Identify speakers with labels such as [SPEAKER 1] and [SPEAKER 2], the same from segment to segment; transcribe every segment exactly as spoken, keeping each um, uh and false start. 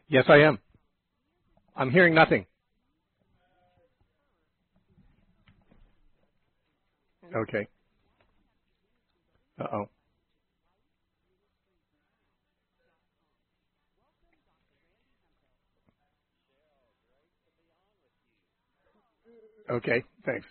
[SPEAKER 1] Yes, I am. I'm hearing nothing. Okay. Uh-oh. Okay, thanks.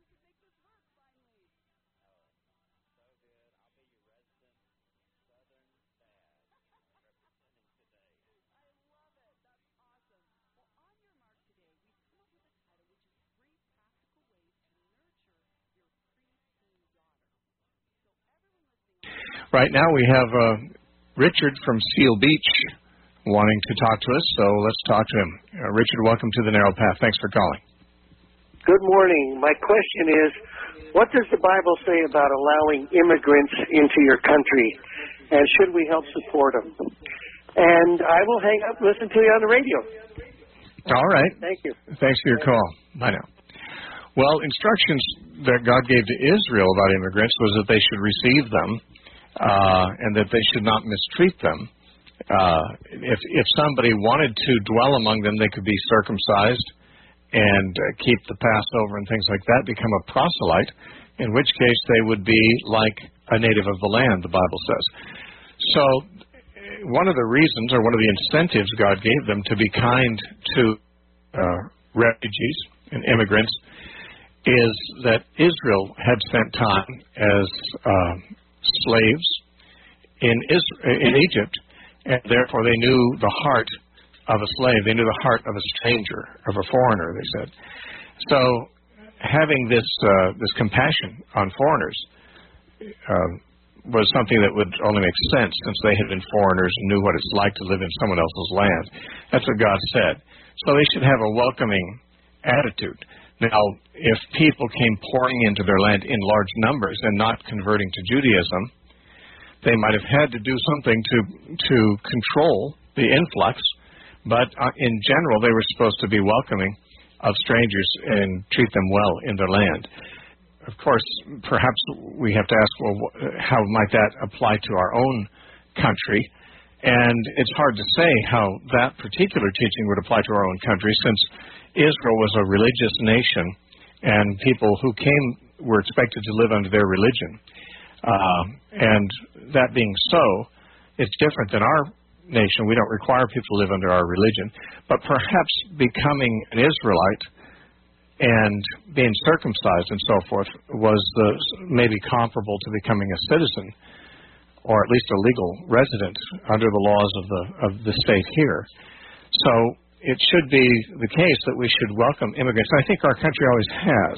[SPEAKER 1] Right now we have uh, Richard from Seal Beach wanting to talk to us, so let's talk to him. Uh, Richard, welcome to the Narrow Path. Thanks for calling.
[SPEAKER 2] Good morning. My question is, what does the Bible say about allowing immigrants into your country, and should we help support them? And I will hang up and listen to you on the radio.
[SPEAKER 1] All right.
[SPEAKER 2] Thank you.
[SPEAKER 1] Thanks for your call. Bye now. Well, instructions that God gave to Israel about immigrants was that they should receive them uh, and that they should not mistreat them. Uh, if, if somebody wanted to dwell among them, they could be circumcised and uh, keep the Passover and things like that, become a proselyte, in which case they would be like a native of the land, the Bible says. So one of the reasons, or one of the incentives God gave them to be kind to uh, refugees and immigrants is that Israel had spent time as uh, slaves in, Israel, in Egypt, and therefore they knew the heart of a slave. They knew the heart of a stranger, of a foreigner, they said. So having this uh, this compassion on foreigners uh, was something that would only make sense since they had been foreigners and knew what it's like to live in someone else's land. That's what God said. So they should have a welcoming attitude. Now, if people came pouring into their land in large numbers and not converting to Judaism, they might have had to do something to to control the influx, but uh, in general, they were supposed to be welcoming of strangers and treat them well in their land. Of course, perhaps we have to ask, well, how might that apply to our own country? And it's hard to say how that particular teaching would apply to our own country, since Israel was a religious nation, and people who came were expected to live under their religion. Uh, and that being so, it's different than our nation. We don't require people to live under our religion. But perhaps becoming an Israelite and being circumcised and so forth was the, maybe comparable to becoming a citizen, or at least a legal resident under the laws of the of the state here. So it should be the case that we should welcome immigrants. I think our country always has.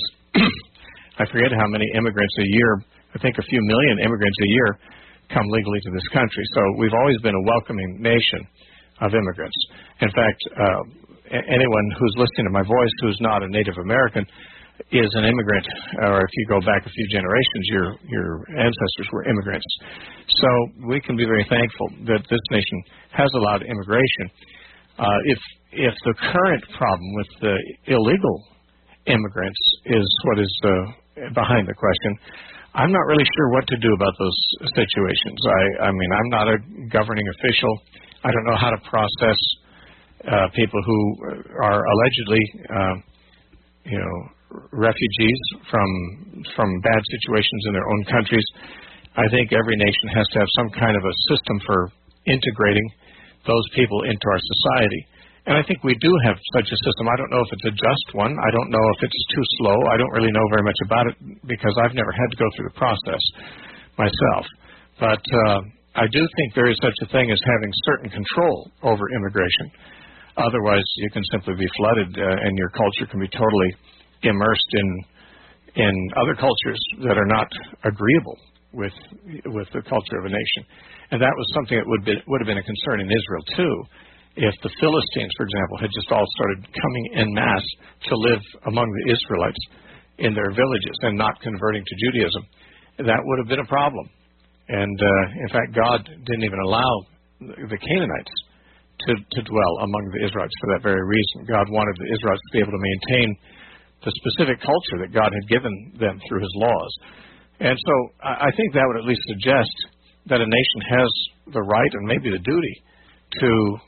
[SPEAKER 1] I forget how many immigrants a year, I think a few million immigrants a year come legally to this country. So we've always been a welcoming nation of immigrants. In fact, uh, anyone who's listening to my voice who's not a Native American is an immigrant, or if you go back a few generations, your your ancestors were immigrants. So we can be very thankful that this nation has allowed immigration. Uh, if if the current problem with the illegal immigrants is what is uh, behind the question, I'm not really sure what to do about those situations. I, I mean, I'm not a governing official. I don't know how to process uh, people who are allegedly, uh, you know, refugees from from bad situations in their own countries. I think every nation has to have some kind of a system for integrating those people into our society. And I think we do have such a system. I don't know if it's a just one. I don't know if it's too slow. I don't really know very much about it because I've never had to go through the process myself. But uh, I do think there is such a thing as having certain control over immigration. Otherwise, you can simply be flooded uh, and your culture can be totally immersed in in other cultures that are not agreeable with with the culture of a nation. And that was something that would be, would have been a concern in Israel too, if the Philistines, for example, had just all started coming en masse to live among the Israelites in their villages and not converting to Judaism. That would have been a problem. And uh, in fact, God didn't even allow the Canaanites to, to dwell among the Israelites for that very reason. God wanted the Israelites to be able to maintain the specific culture that God had given them through his laws. And so I think that would at least suggest that a nation has the right and maybe the duty to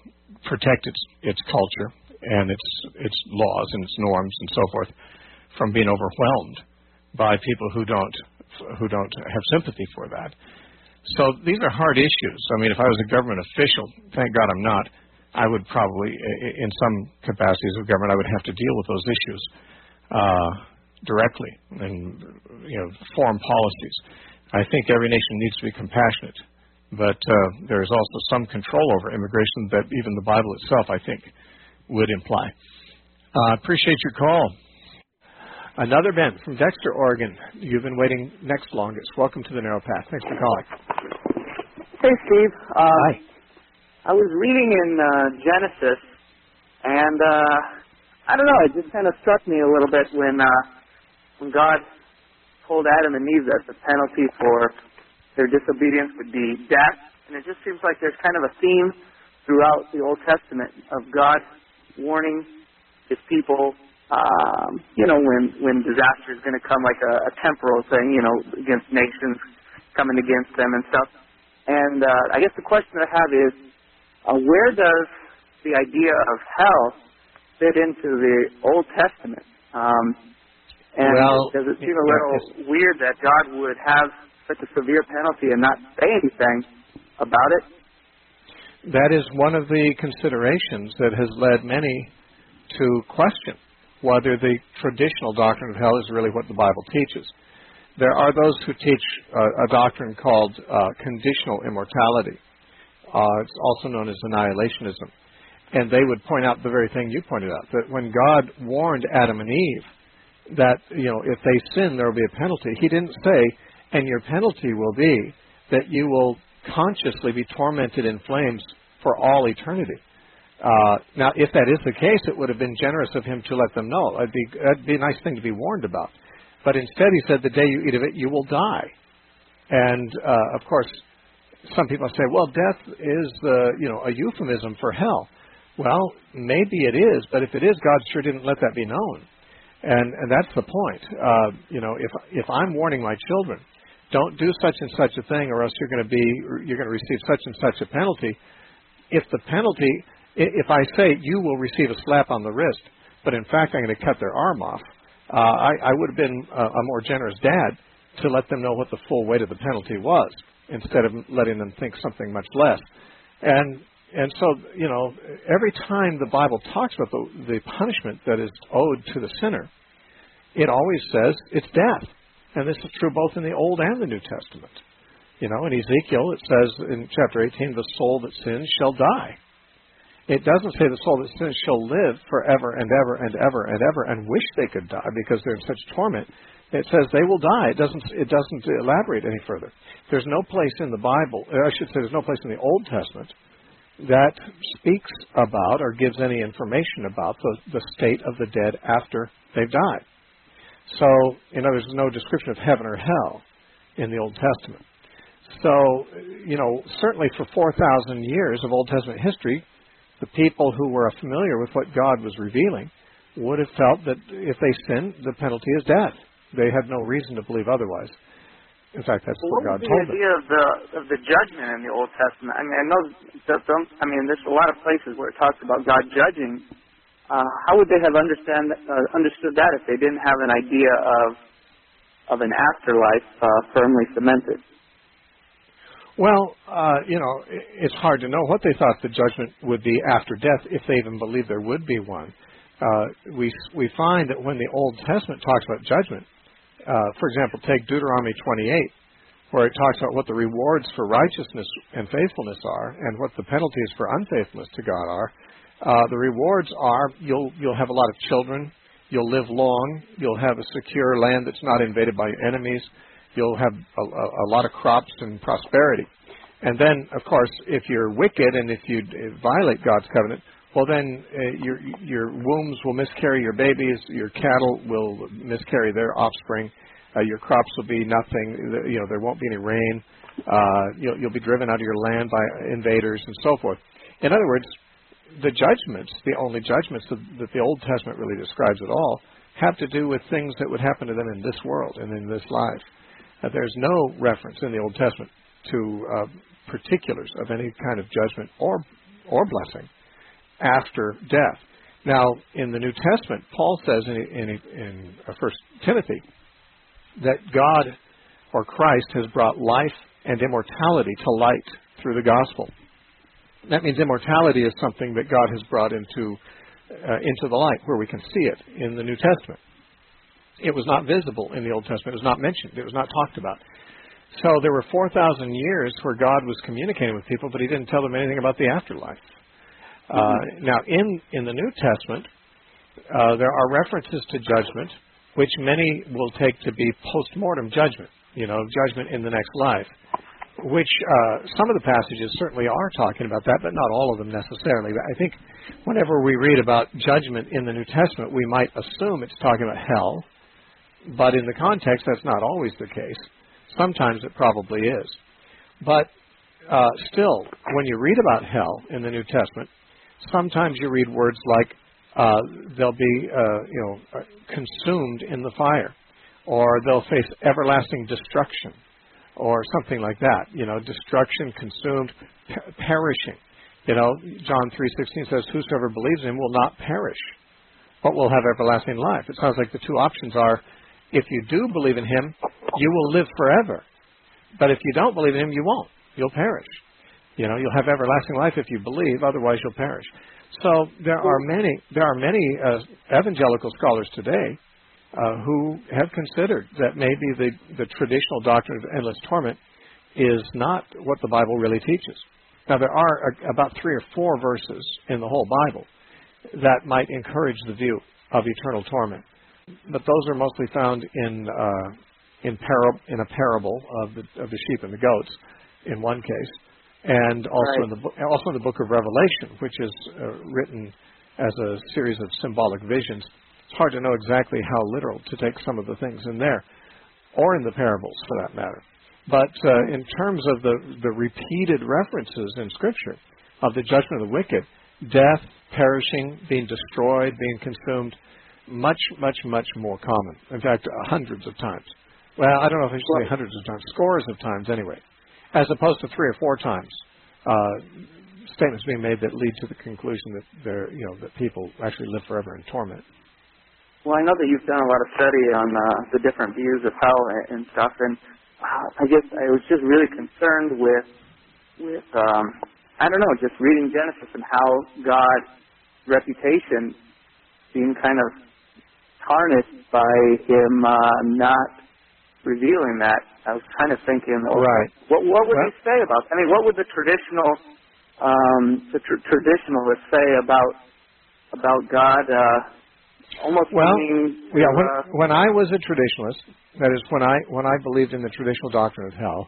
[SPEAKER 1] protect its its culture and its its laws and its norms and so forth from being overwhelmed by people who don't who don't have sympathy for that. So these are hard issues. I mean, if I was a government official, thank God I'm not, I would probably, in some capacities of government, I would have to deal with those issues uh, directly and, you know, foreign policies. I think every nation needs to be compassionate, but uh, there is also some control over immigration that even the Bible itself, I think, would imply. I uh, appreciate your call. Another Ben from Dexter, Oregon. You've been waiting next longest. Welcome to the Narrow Path. Thanks for calling.
[SPEAKER 3] Hey, Steve. Uh,
[SPEAKER 1] Hi.
[SPEAKER 3] I was reading in uh, Genesis, and uh, I don't know, it just kind of struck me a little bit when uh, when God told Adam and Eve that the penalty for their disobedience would be death. And it just seems like there's kind of a theme throughout the Old Testament of God warning His people. Um, you know, when, when disaster is going to come, like a, a temporal thing, you know, against nations coming against them and stuff. And uh, I guess the question I have is, uh, where does the idea of hell fit into the Old Testament? Um, and
[SPEAKER 1] well,
[SPEAKER 3] does it seem a little weird that God would have such a severe penalty and not say anything about it?
[SPEAKER 1] That is one of the considerations that has led many to question whether the traditional doctrine of hell is really what the Bible teaches. There are those who teach uh, a doctrine called uh, conditional immortality. Uh, it's also known as annihilationism. And they would point out the very thing you pointed out, that when God warned Adam and Eve that, you know, if they sin, there will be a penalty, He didn't say, and your penalty will be that you will consciously be tormented in flames for all eternity. Uh, now, if that is the case, it would have been generous of Him to let them know. That'd be, that'd be a nice thing to be warned about. But instead, He said, the day you eat of it, you will die. And, uh, of course, some people say, well, death is, uh, you know, a euphemism for hell. Well, maybe it is, but if it is, God sure didn't let that be known. And, and that's the point. Uh, you know, if if I'm warning my children, don't do such and such a thing, or else you're going to be you're going to receive such and such a penalty. If the penalty, if I say you will receive a slap on the wrist, but in fact I'm going to cut their arm off, uh, I, I would have been a, a more generous dad to let them know what the full weight of the penalty was, instead of letting them think something much less. And and so, you know, every time the Bible talks about the, the punishment that is owed to the sinner, it always says it's death. And this is true both in the Old and the New Testament. You know, in Ezekiel it says in chapter eighteen, the soul that sins shall die. It doesn't say the soul that sins shall live forever and ever and ever and ever and wish they could die because they're in such torment. It says they will die. It doesn't, it doesn't elaborate any further. There's no place in the Bible, or I should say there's no place in the Old Testament that speaks about or gives any information about the, the state of the dead after they've died. So, in other words, there's no description of heaven or hell in the Old Testament. So, you know, certainly for four thousand years of Old Testament history, the people who were familiar with what God was revealing would have felt that if they sinned, the penalty is death. They had no reason to believe otherwise. In fact, that's
[SPEAKER 3] well,
[SPEAKER 1] what God
[SPEAKER 3] told them.
[SPEAKER 1] What
[SPEAKER 3] was the idea of the of the judgment in the Old Testament? I mean, I know that some, I mean, there's a lot of places where it talks about God judging. Uh, how would they have understand uh, understood that if they didn't have an idea of of an afterlife uh, firmly cemented?
[SPEAKER 1] Well, uh, you know, it's hard to know what they thought the judgment would be after death, if they even believed there would be one. Uh, we we find that when the Old Testament talks about judgment, uh, for example, take Deuteronomy twenty-eight, where it talks about what the rewards for righteousness and faithfulness are, and what the penalties for unfaithfulness to God are. Uh, the rewards are you'll you'll have a lot of children, you'll live long, you'll have a secure land that's not invaded by enemies, you'll have a, a, a lot of crops and prosperity. And then, of course, if you're wicked and if you violate God's covenant, well then uh, your your wombs will miscarry your babies, your cattle will miscarry their offspring, uh, your crops will be nothing, you know, there won't be any rain, uh, you'll, you'll be driven out of your land by invaders and so forth. In other words, the judgments, the only judgments that, that the Old Testament really describes at all, have to do with things that would happen to them in this world and in this life. Uh, there's no reference in the Old Testament to uh, particulars of any kind of judgment or or blessing after death. Now, in the New Testament, Paul says in, in, in First Timothy that God or Christ has brought life and immortality to light through the gospel. That means immortality is something that God has brought into uh, into the light, where we can see it in the New Testament. It was not visible in the Old Testament. It was not mentioned. It was not talked about. So there were four thousand years where God was communicating with people, but he didn't tell them anything about the afterlife. Uh, mm-hmm. Now, in, in the New Testament, uh, there are references to judgment, which many will take to be post-mortem judgment, you know, judgment in the next life, which uh, some of the passages certainly are talking about that, but not all of them necessarily. I think whenever we read about judgment in the New Testament, we might assume it's talking about hell, but in the context, that's not always the case. Sometimes it probably is. But uh, still, when you read about hell in the New Testament, sometimes you read words like uh, they'll be uh, you know, consumed in the fire, or they'll face everlasting destruction, or something like that. You know, destruction, consumed, per- perishing. You know, John three sixteen says, "Whosoever believes in him will not perish, but will have everlasting life." It sounds like the two options are, if you do believe in him, you will live forever. But if you don't believe in him, you won't. You'll perish. You know, you'll have everlasting life if you believe, otherwise you'll perish. So there are many, there are many uh, evangelical scholars today uh, who have considered that maybe the, the traditional doctrine of endless torment is not what the Bible really teaches. Now, there are a, about three or four verses in the whole Bible that might encourage the view of eternal torment. But those are mostly found in uh, in, para- in a parable of the of the sheep and the goats, in one case, and also
[SPEAKER 3] right.
[SPEAKER 1] in the bo- also in the book of Revelation, which is uh, written as a series of symbolic visions. It's hard to know exactly how literal to take some of the things in there, or in the parables for that matter. But uh, in terms of the the repeated references in Scripture of the judgment of the wicked, death, perishing, being destroyed, being consumed, much, much, much more common. In fact, uh, hundreds of times. Well, I don't know if I should say hundreds of times, scores of times anyway, as opposed to three or four times. Uh, statements being made that lead to the conclusion that they're, you know, that people actually live forever in torment.
[SPEAKER 3] Well, I know that you've done a lot of study on uh, the different views of hell and stuff, and uh, I guess I was just really concerned with, with um, I don't know, just reading Genesis and how God's reputation being kind of tarnished by him uh, not revealing that. I was kind of thinking, oh,
[SPEAKER 1] right.
[SPEAKER 3] what, what would
[SPEAKER 1] well,
[SPEAKER 3] he say about? I mean, what would the traditional, um, the tr- traditionalists say about about God? Uh, almost
[SPEAKER 1] well,
[SPEAKER 3] being,
[SPEAKER 1] yeah. When,
[SPEAKER 3] uh,
[SPEAKER 1] when I was a traditionalist, that is, when I when I believed in the traditional doctrine of hell,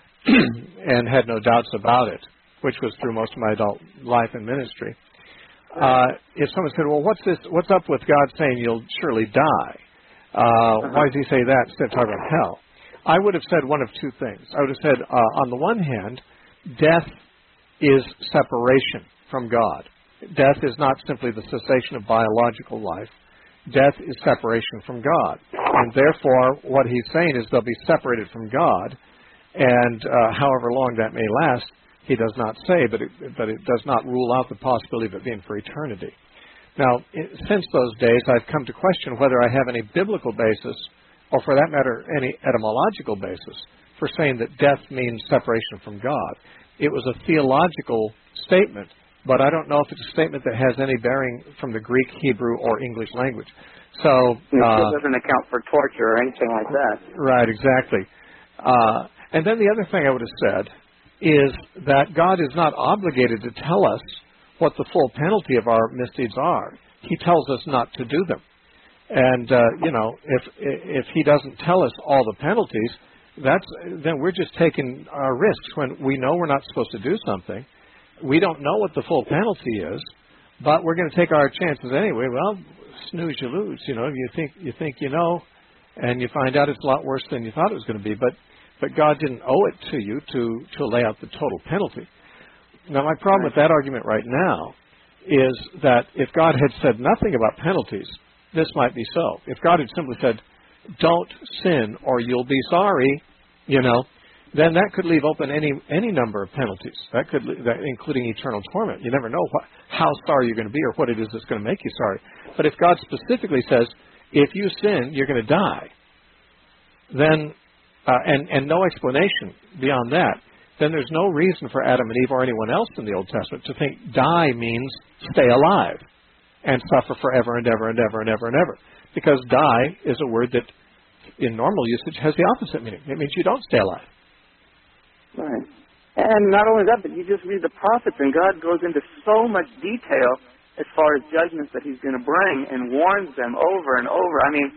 [SPEAKER 1] and had no doubts about it, which was through most of my adult life and ministry. Uh, if someone said, well, what's this? What's up with God saying you'll surely die? Uh, uh-huh. Why does he say that instead of talking about hell? I would have said one of two things. I would have said, uh, on the one hand, death is separation from God. Death is not simply the cessation of biological life. Death is separation from God. And therefore, what he's saying is they'll be separated from God, and uh, however long that may last, he does not say, but it, but it does not rule out the possibility of it being for eternity. Now, it, since those days, I've come to question whether I have any biblical basis, or for that matter, any etymological basis, for saying that death means separation from God. It was a theological statement, but I don't know if it's a statement that has any bearing from the Greek, Hebrew, or English language. So
[SPEAKER 3] it
[SPEAKER 1] uh,
[SPEAKER 3] doesn't account for torture or anything like that.
[SPEAKER 1] Right, exactly. Uh, and then the other thing I would have said is that God is not obligated to tell us what the full penalty of our misdeeds are. He tells us not to do them. And, uh, you know, if if he doesn't tell us all the penalties, that's then we're just taking our risks when we know we're not supposed to do something. We don't know what the full penalty is, but we're going to take our chances anyway. Well, snooze, you lose. You know, you think you think you know, and you find out it's a lot worse than you thought it was going to be. But but God didn't owe it to you to to lay out the total penalty. Now, my problem with that argument right now is that if God had said nothing about penalties, this might be so. If God had simply said, don't sin or you'll be sorry, you know, then that could leave open any any number of penalties. That could, that, including eternal torment. You never know what, how sorry you're going to be or what it is that's going to make you sorry. But if God specifically says, if you sin, you're going to die, then uh, and and no explanation beyond that, then there's no reason for Adam and Eve or anyone else in the Old Testament to think die means stay alive and suffer forever and ever and ever and ever and ever. Because die is a word that in normal usage has the opposite meaning. It means you don't stay alive.
[SPEAKER 3] Right. And not only that, but you just read the prophets and God goes into so much detail as far as judgments that he's going to bring and warns them over and over. I mean,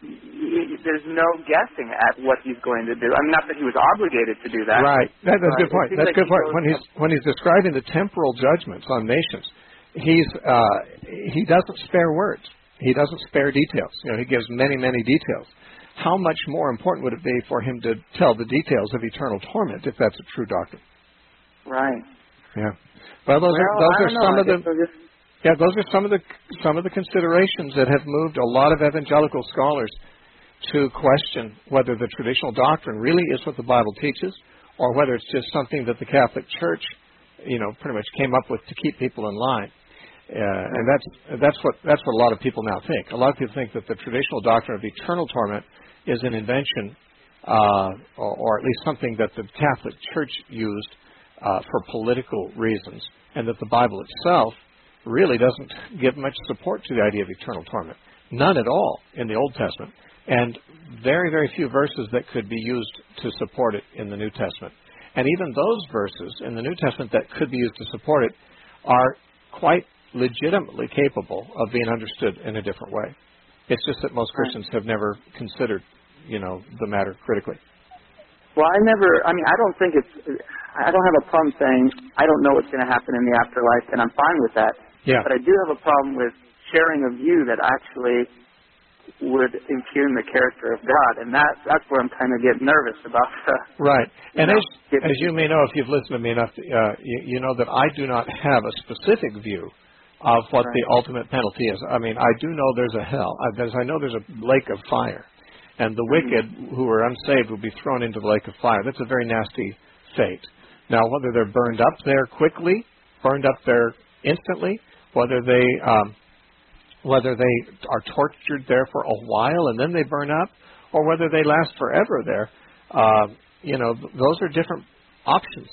[SPEAKER 3] y- there's no guessing at what he's going to do. I mean, not that he was obligated to do that.
[SPEAKER 1] Right. That, that's a good point. That's a
[SPEAKER 3] like
[SPEAKER 1] good point. When he's, when he's describing the temporal judgments on nations, he's uh, he doesn't spare words. He doesn't spare details. You know, he gives many, many details. How much more important would it be for him to tell the details of eternal torment if that's a true doctrine?
[SPEAKER 3] Right.
[SPEAKER 1] Yeah. Well, those
[SPEAKER 3] well,
[SPEAKER 1] are those are
[SPEAKER 3] know.
[SPEAKER 1] some
[SPEAKER 3] I
[SPEAKER 1] of the
[SPEAKER 3] just...
[SPEAKER 1] yeah those are some of the some of the considerations that have moved a lot of evangelical scholars to question whether the traditional doctrine really is what the Bible teaches, or whether it's just something that the Catholic Church, you know, pretty much came up with to keep people in line. Uh, and that's that's what that's what a lot of people now think. A lot of people think that the traditional doctrine of eternal torment is an invention, uh, or, or at least something that the Catholic Church used uh, for political reasons, and that the Bible itself really doesn't give much support to the idea of eternal torment. None at all in the Old Testament, and very, very few verses that could be used to support it in the New Testament. And even those verses in the New Testament that could be used to support it are quite legitimately capable of being understood in a different way. It's just that most Christians have never considered, you know, the matter critically.
[SPEAKER 3] Well, I never, I mean, I don't think it's, I don't have a problem saying I don't know what's going to happen in the afterlife, and I'm fine with that.
[SPEAKER 1] Yeah.
[SPEAKER 3] But I do have a problem with sharing a view that actually would impugn the character of God, and that, that's where I'm kind of getting nervous about. Uh,
[SPEAKER 1] right. And
[SPEAKER 3] know,
[SPEAKER 1] as, as you may know, if you've listened to me enough, uh, you, you know that I do not have a specific view of what
[SPEAKER 3] right.
[SPEAKER 1] the ultimate penalty is. I mean, I do know there's a hell. I, I know there's a lake of fire. And the wicked who are unsaved will be thrown into the lake of fire. That's a very nasty fate. Now, whether they're burned up there quickly, burned up there instantly, whether they um, whether they are tortured there for a while and then they burn up, or whether they last forever there, uh, you know, th- those are different options.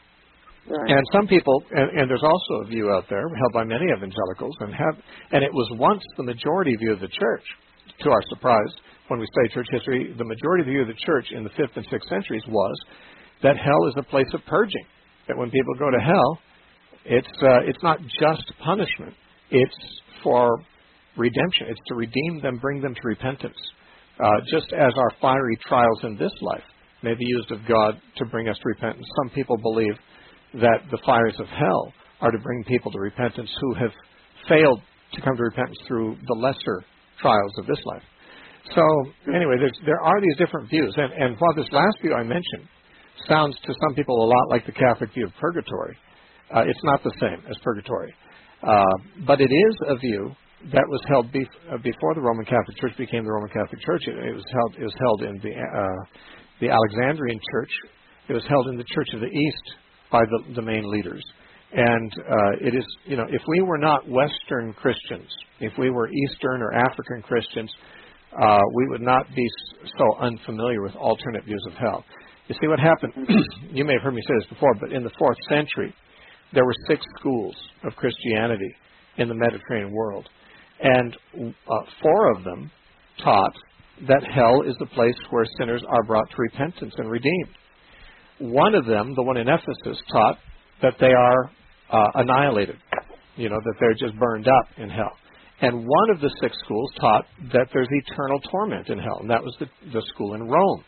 [SPEAKER 3] Right.
[SPEAKER 1] And some people, and, and there's also a view out there held by many evangelicals, and have, and it was once the majority view of the church. To our surprise, when we study church history, the majority view of the church in the fifth and sixth centuries was that hell is a place of purging. That when people go to hell, it's uh, it's not just punishment; it's for redemption. It's to redeem them, bring them to repentance. Uh, just as our fiery trials in this life may be used of God to bring us to repentance, some people believe that the fires of hell are to bring people to repentance who have failed to come to repentance through the lesser trials of this life. So, anyway, there's, there are these different views. And, and while this last view I mentioned sounds to some people a lot like the Catholic view of purgatory, uh, it's not the same as purgatory. Uh, but it is a view that was held bef- uh, before the Roman Catholic Church became the Roman Catholic Church. It, it was held. It was held in the uh, the Alexandrian Church. It was held in the Church of the East by the, the main leaders. And uh, it is, you know, if we were not Western Christians, if we were Eastern or African Christians, uh, we would not be so unfamiliar with alternate views of hell. You see what happened? You may have heard me say this before, but in the fourth century, there were six schools of Christianity in the Mediterranean world. And uh, four of them taught that hell is the place where sinners are brought to repentance and redeemed. One of them, the one in Ephesus, taught that they are uh, annihilated, you know, that they're just burned up in hell. And one of the six schools taught that there's eternal torment in hell, and that was the, the school in Rome.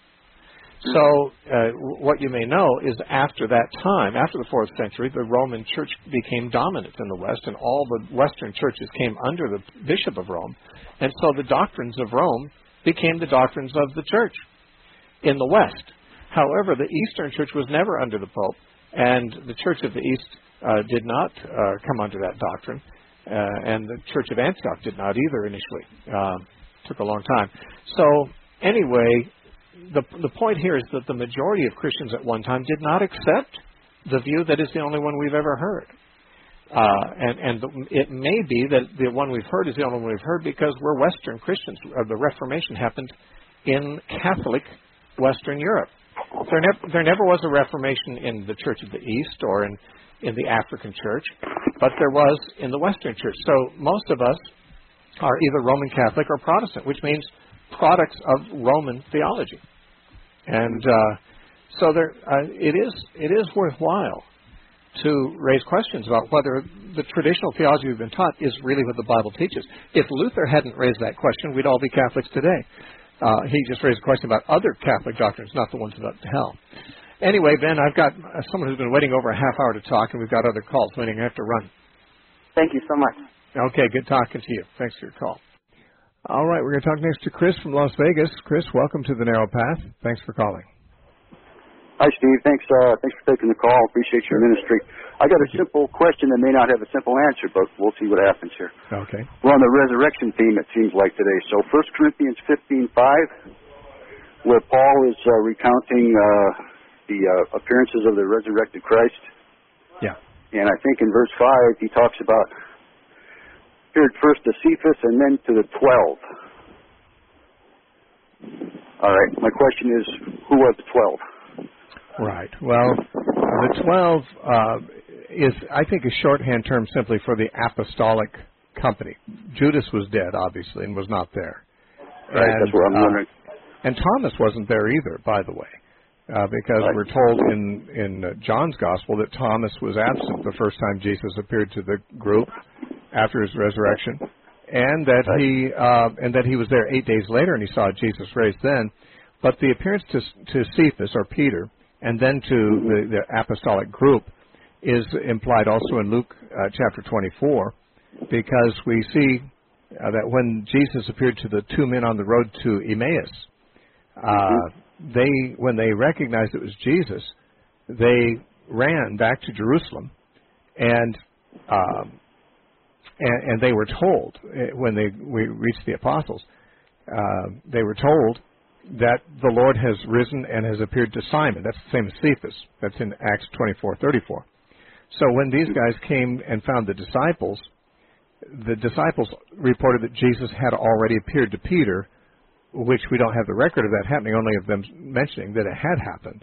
[SPEAKER 1] So uh, what you may know is after that time, after the fourth century, the Roman Church became dominant in the West, and all the Western churches came under the Bishop of Rome. And so the doctrines of Rome became the doctrines of the Church in the West. However, the Eastern Church was never under the Pope, and the Church of the East uh, did not uh, come under that doctrine, uh, and the Church of Antioch did not either initially. Uh, took a long time. So anyway, the the point here is that the majority of Christians at one time did not accept the view that is the only one we've ever heard. Uh, and, and it may be that the one we've heard is the only one we've heard because we're Western Christians. Uh, the Reformation happened in Catholic Western Europe. There never, there never was a Reformation in the Church of the East or in, in the African Church, but there was in the Western Church. So most of us are either Roman Catholic or Protestant, which means products of Roman theology. And uh, so there, uh, it is it is worthwhile to raise questions about whether the traditional theology we've been taught is really what the Bible teaches. If Luther hadn't raised that question, we'd all be Catholics today. Uh, he just raised a question about other Catholic doctrines, not the ones about hell. Anyway, Ben, I've got uh, someone who's been waiting over a half hour to talk, and we've got other calls waiting. I have to run.
[SPEAKER 3] Thank you so much.
[SPEAKER 1] Okay, good talking to you. Thanks for your call. All right, we're going to talk next to Chris from Las Vegas. Chris, welcome to The Narrow Path. Thanks for calling.
[SPEAKER 4] Hi, Steve. Thanks uh, thanks for taking the call. Appreciate your ministry. I got a simple question that may not have a simple answer, but we'll see what happens here.
[SPEAKER 1] Okay.
[SPEAKER 4] We're on the resurrection theme, it seems like, today. So First Corinthians fifteen five, where Paul is uh, recounting uh, the uh, appearances of the resurrected Christ.
[SPEAKER 1] Yeah.
[SPEAKER 4] And I think in verse five, he talks about appeared first to Cephas and then to the twelve. All right. My question is, who are the twelve?
[SPEAKER 1] Right. Well, the twelve uh, is, I think, a shorthand term simply for the apostolic company. Judas was dead, obviously, and was not there.
[SPEAKER 4] Right,
[SPEAKER 1] and,
[SPEAKER 4] that's what I'm wondering.
[SPEAKER 1] Uh, and Thomas wasn't there either, by the way, uh, because right. we're told in, in uh, John's Gospel that Thomas was absent the first time Jesus appeared to the group after his resurrection, and that right. he uh, and that he was there eight days later and he saw Jesus raised then. But the appearance to, to Cephas, or Peter, and then to the, the apostolic group is implied also in Luke uh, chapter twenty-four, because we see uh, that when Jesus appeared to the two men on the road to Emmaus, uh, they when they recognized it was Jesus, they ran back to Jerusalem, and um, and, and they were told when they we reached the apostles, uh, they were told that the Lord has risen and has appeared to Simon. That's the same as Cephas. That's in Acts twenty-four thirty-four. So when these guys came and found the disciples, the disciples reported that Jesus had already appeared to Peter, which we don't have the record of that happening, only of them mentioning that it had happened.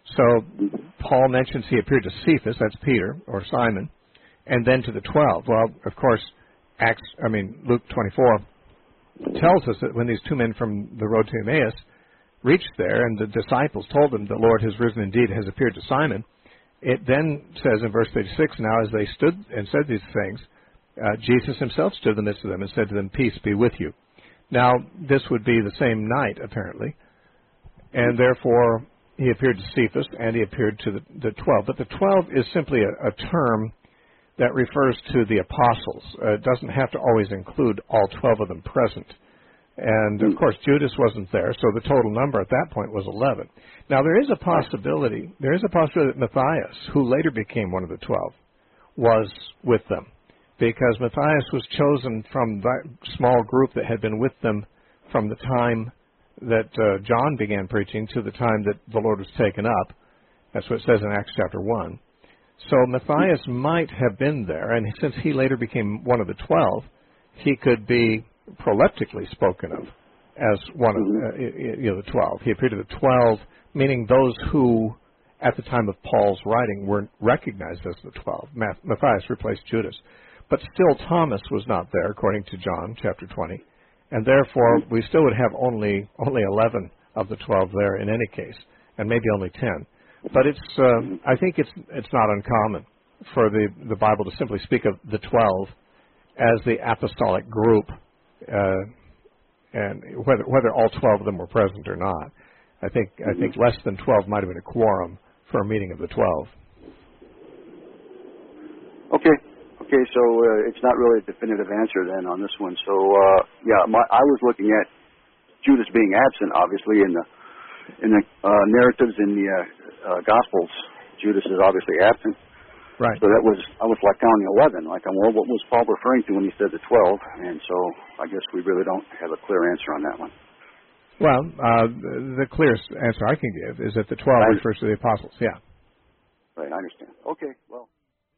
[SPEAKER 1] So Paul mentions he appeared to Cephas, that's Peter, or Simon, and then to the twelve. Well, of course, Acts, I mean, Luke twenty-four tells us that when these two men from the road to Emmaus reached there and the disciples told them, the Lord has risen indeed, has appeared to Simon, it then says in verse thirty-six, now as they stood and said these things, uh, Jesus himself stood in the midst of them and said to them, peace be with you. Now, this would be the same night, apparently, and therefore he appeared to Cephas and he appeared to the, the twelve. But the twelve is simply a, a term that refers to the apostles. Uh, it doesn't have to always include all twelve of them present. And, of course, Judas wasn't there, so the total number at that point was eleven. Now, there is a possibility, there is a possibility that Matthias, who later became one of the twelve, was with them, because Matthias was chosen from that small group that had been with them from the time that uh, John began preaching to the time that the Lord was taken up. That's what it says in Acts chapter one. So Matthias might have been there, and since he later became one of the twelve, he could be proleptically spoken of as one of uh, you know, the twelve. He appeared to the twelve, meaning those who, at the time of Paul's writing, weren't recognized as the twelve. Matthias replaced Judas. But still Thomas was not there, according to John chapter twenty, and therefore we still would have only only eleven of the twelve there in any case, and maybe only ten. But it's, uh, I think it's it's not uncommon for the, the Bible to simply speak of the twelve as the apostolic group, uh, and whether whether all twelve of them were present or not. I think I think less than twelve might have been a quorum for a meeting of the twelve.
[SPEAKER 4] Okay, okay. So uh, it's not really a definitive answer then on this one. So uh, yeah, my, I was looking at Judas being absent, obviously, in the in the uh, narratives in the uh, uh, Gospels. Judas is obviously absent.
[SPEAKER 1] Right.
[SPEAKER 4] So that was, I was like counting eleven. Like, well, what was Paul referring to when he said the twelve? And so I guess we really don't have a clear answer on that one.
[SPEAKER 1] Well, uh, the clearest answer I can give is that the twelve refers to the apostles. Yeah.
[SPEAKER 4] Right, I understand. Okay, well.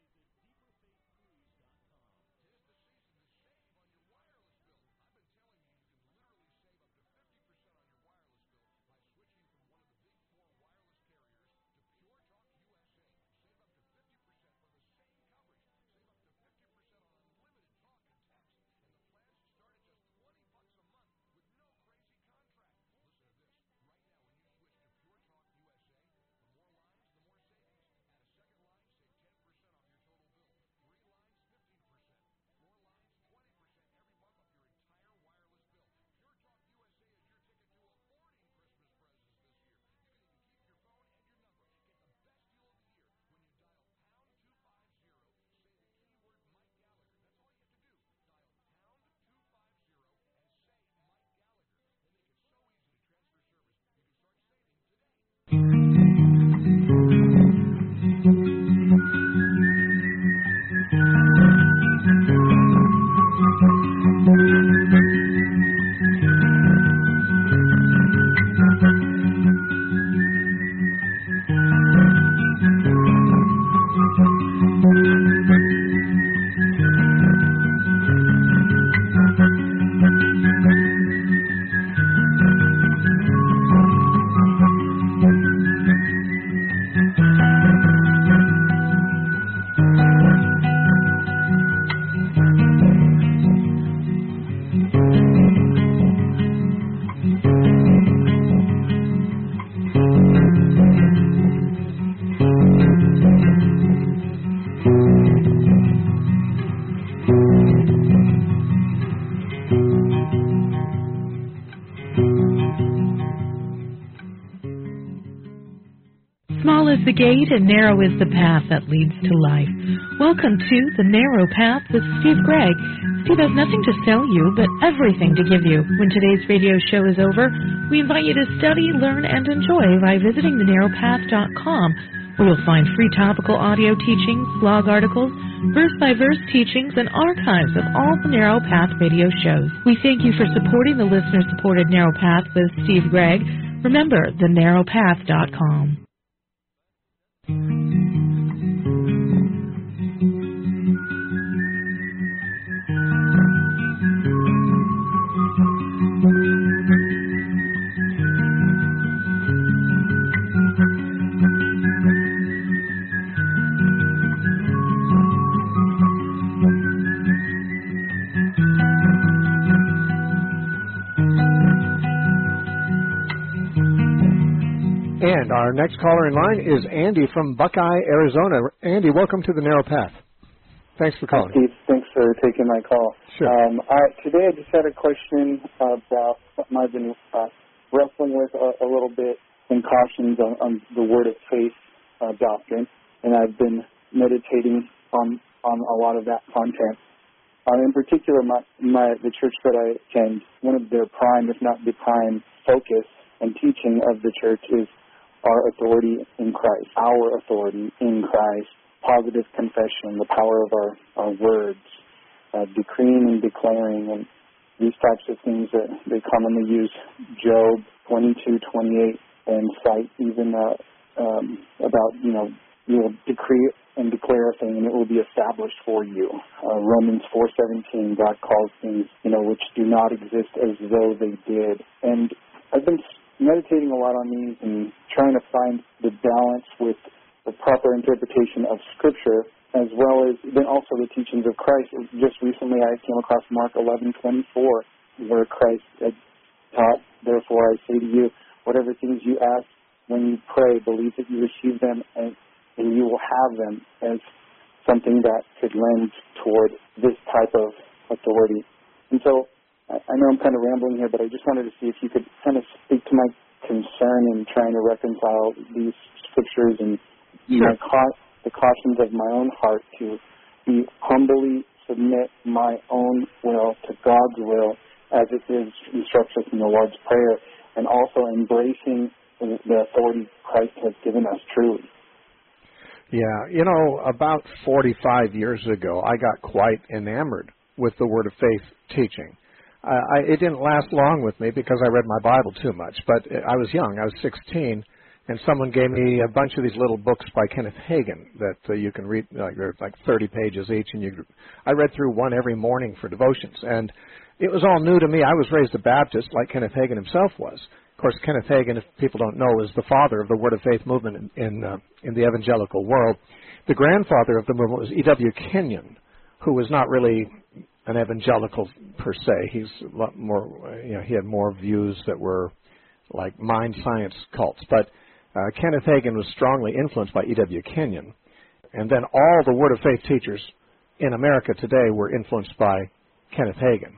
[SPEAKER 5] Small is the gate and narrow is the path that leads to life. Welcome to The Narrow Path with Steve Gregg. Steve has nothing to sell you, but everything to give you. When today's radio show is over, we invite you to study, learn, and enjoy by visiting the narrow path dot com, where you'll find free topical audio teachings, blog articles, verse-by-verse teachings, and archives of all the Narrow Path radio shows. We thank you for supporting the listener-supported Narrow Path with Steve Gregg. Remember, the narrow path dot com.
[SPEAKER 1] And our next caller in line is Andy from Buckeye, Arizona. Andy, welcome to the Narrow Path. Thanks for calling.
[SPEAKER 6] Hi, Steve. Thanks for taking my call.
[SPEAKER 1] Sure.
[SPEAKER 6] Um, I, today I just had a question about something I've been uh, wrestling with a, a little bit in cautions on, on the Word of Faith uh, doctrine, and I've been meditating on, on a lot of that content. Uh, in particular, my, my the church that I attend, one of their prime, if not the prime, focus and teaching of the church is our authority in Christ, our authority in Christ, positive confession, the power of our, our words, uh, decreeing and declaring, and these types of things that they commonly use Job twenty-two twenty-eight and cite even uh, um, about, you know, you will decree and declare a thing and it will be established for you. Uh, Romans four seventeen, God calls things, you know, which do not exist as though they did. And I've been meditating a lot on these and trying to find the balance with the proper interpretation of Scripture, as well as then also the teachings of Christ. Just recently I came across Mark eleven twenty-four, where Christ had taught, therefore I say to you, whatever things you ask when you pray, believe that you receive them and, and you will have them, as something that could lend toward this type of authority. And so I know I'm kind of rambling here, but I just wanted to see if you could kind of speak to my concern in trying to reconcile these scriptures and
[SPEAKER 1] sure.
[SPEAKER 6] my ca- the cautions of my own heart to be humbly submit my own will to God's will as it is instructed in the Lord's Prayer, and also embracing the authority Christ has given us truly.
[SPEAKER 1] Yeah, you know, about forty-five years ago, I got quite enamored with the Word of Faith teaching. I, I, it didn't last long with me because I read my Bible too much. But I was young. I was sixteen, and someone gave me a bunch of these little books by Kenneth Hagin that uh, you can read. Like they're like thirty pages each, and you. I read through one every morning for devotions, and it was all new to me. I was raised a Baptist, like Kenneth Hagin himself was. Of course, Kenneth Hagin, if people don't know, is the father of the Word of Faith movement in in, uh, in the evangelical world. The grandfather of the movement was E W Kenyon, who was not really an evangelical per se. He's a lot more, you know, he had more views that were like mind science cults. But uh, Kenneth Hagin was strongly influenced by E W Kenyon. And then all the Word of Faith teachers in America today were influenced by Kenneth Hagin,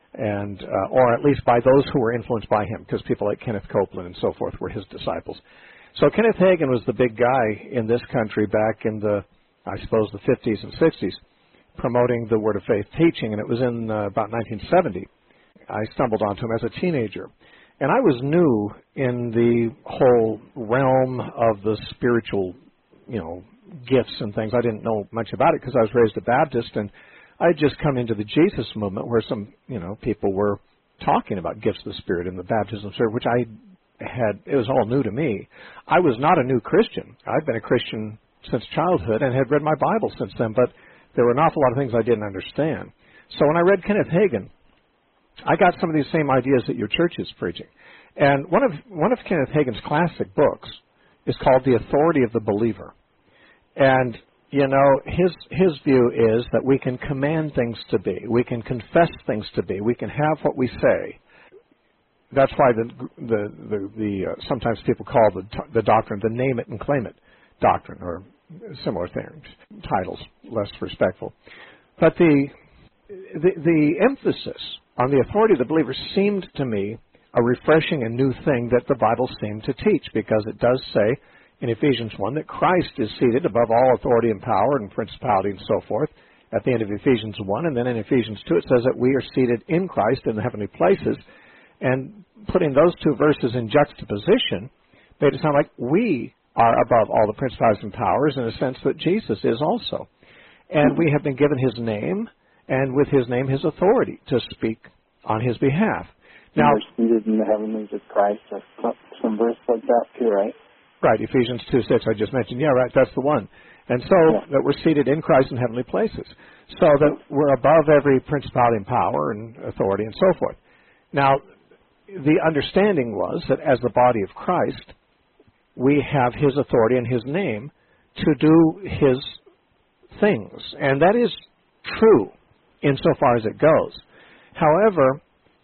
[SPEAKER 1] and uh, or at least by those who were influenced by him, because people like Kenneth Copeland and so forth were his disciples. So Kenneth Hagin was the big guy in this country back in the, I suppose, the fifties and sixties, promoting the Word of Faith teaching, and it was in uh, about nineteen seventy. I stumbled onto him as a teenager. And I was new in the whole realm of the spiritual, you know, gifts and things. I didn't know much about it because I was raised a Baptist, and I had just come into the Jesus movement where some, you know, people were talking about gifts of the Spirit and the baptism of Spirit, which I had, it was all new to me. I was not a new Christian. I'd been a Christian since childhood and had read my Bible since then, but there were an awful lot of things I didn't understand. So when I read Kenneth Hagin, I got some of these same ideas that your church is preaching. And one of one of Kenneth Hagin's classic books is called The Authority of the Believer. And, you know, his his view is that we can command things to be. We can confess things to be. We can have what we say. That's why the the the, the uh, sometimes people call the the doctrine the name it and claim it doctrine, or similar things, titles, less respectful. But the the, the emphasis on the authority of the believer seemed to me a refreshing and new thing that the Bible seemed to teach, because it does say in Ephesians one that Christ is seated above all authority and power and principality and so forth at the end of Ephesians one. And then in Ephesians two it says that we are seated in Christ in the heavenly places. And putting those two verses in juxtaposition made it sound like we are above all the principalities and powers in a sense that Jesus is also. And we have been given his name, and with his name his authority to speak on his behalf. Now,
[SPEAKER 6] we're seated in the heavenlies of Christ. That's some verse like that too, right?
[SPEAKER 1] Right, Ephesians two six I just mentioned. Yeah, right, that's the one. And so
[SPEAKER 6] yeah.
[SPEAKER 1] that we're seated in Christ in heavenly places. So that we're above every principality and power and authority and so forth. Now, the understanding was that as the body of Christ, we have his authority and his name to do his things. And that is true insofar as it goes. However,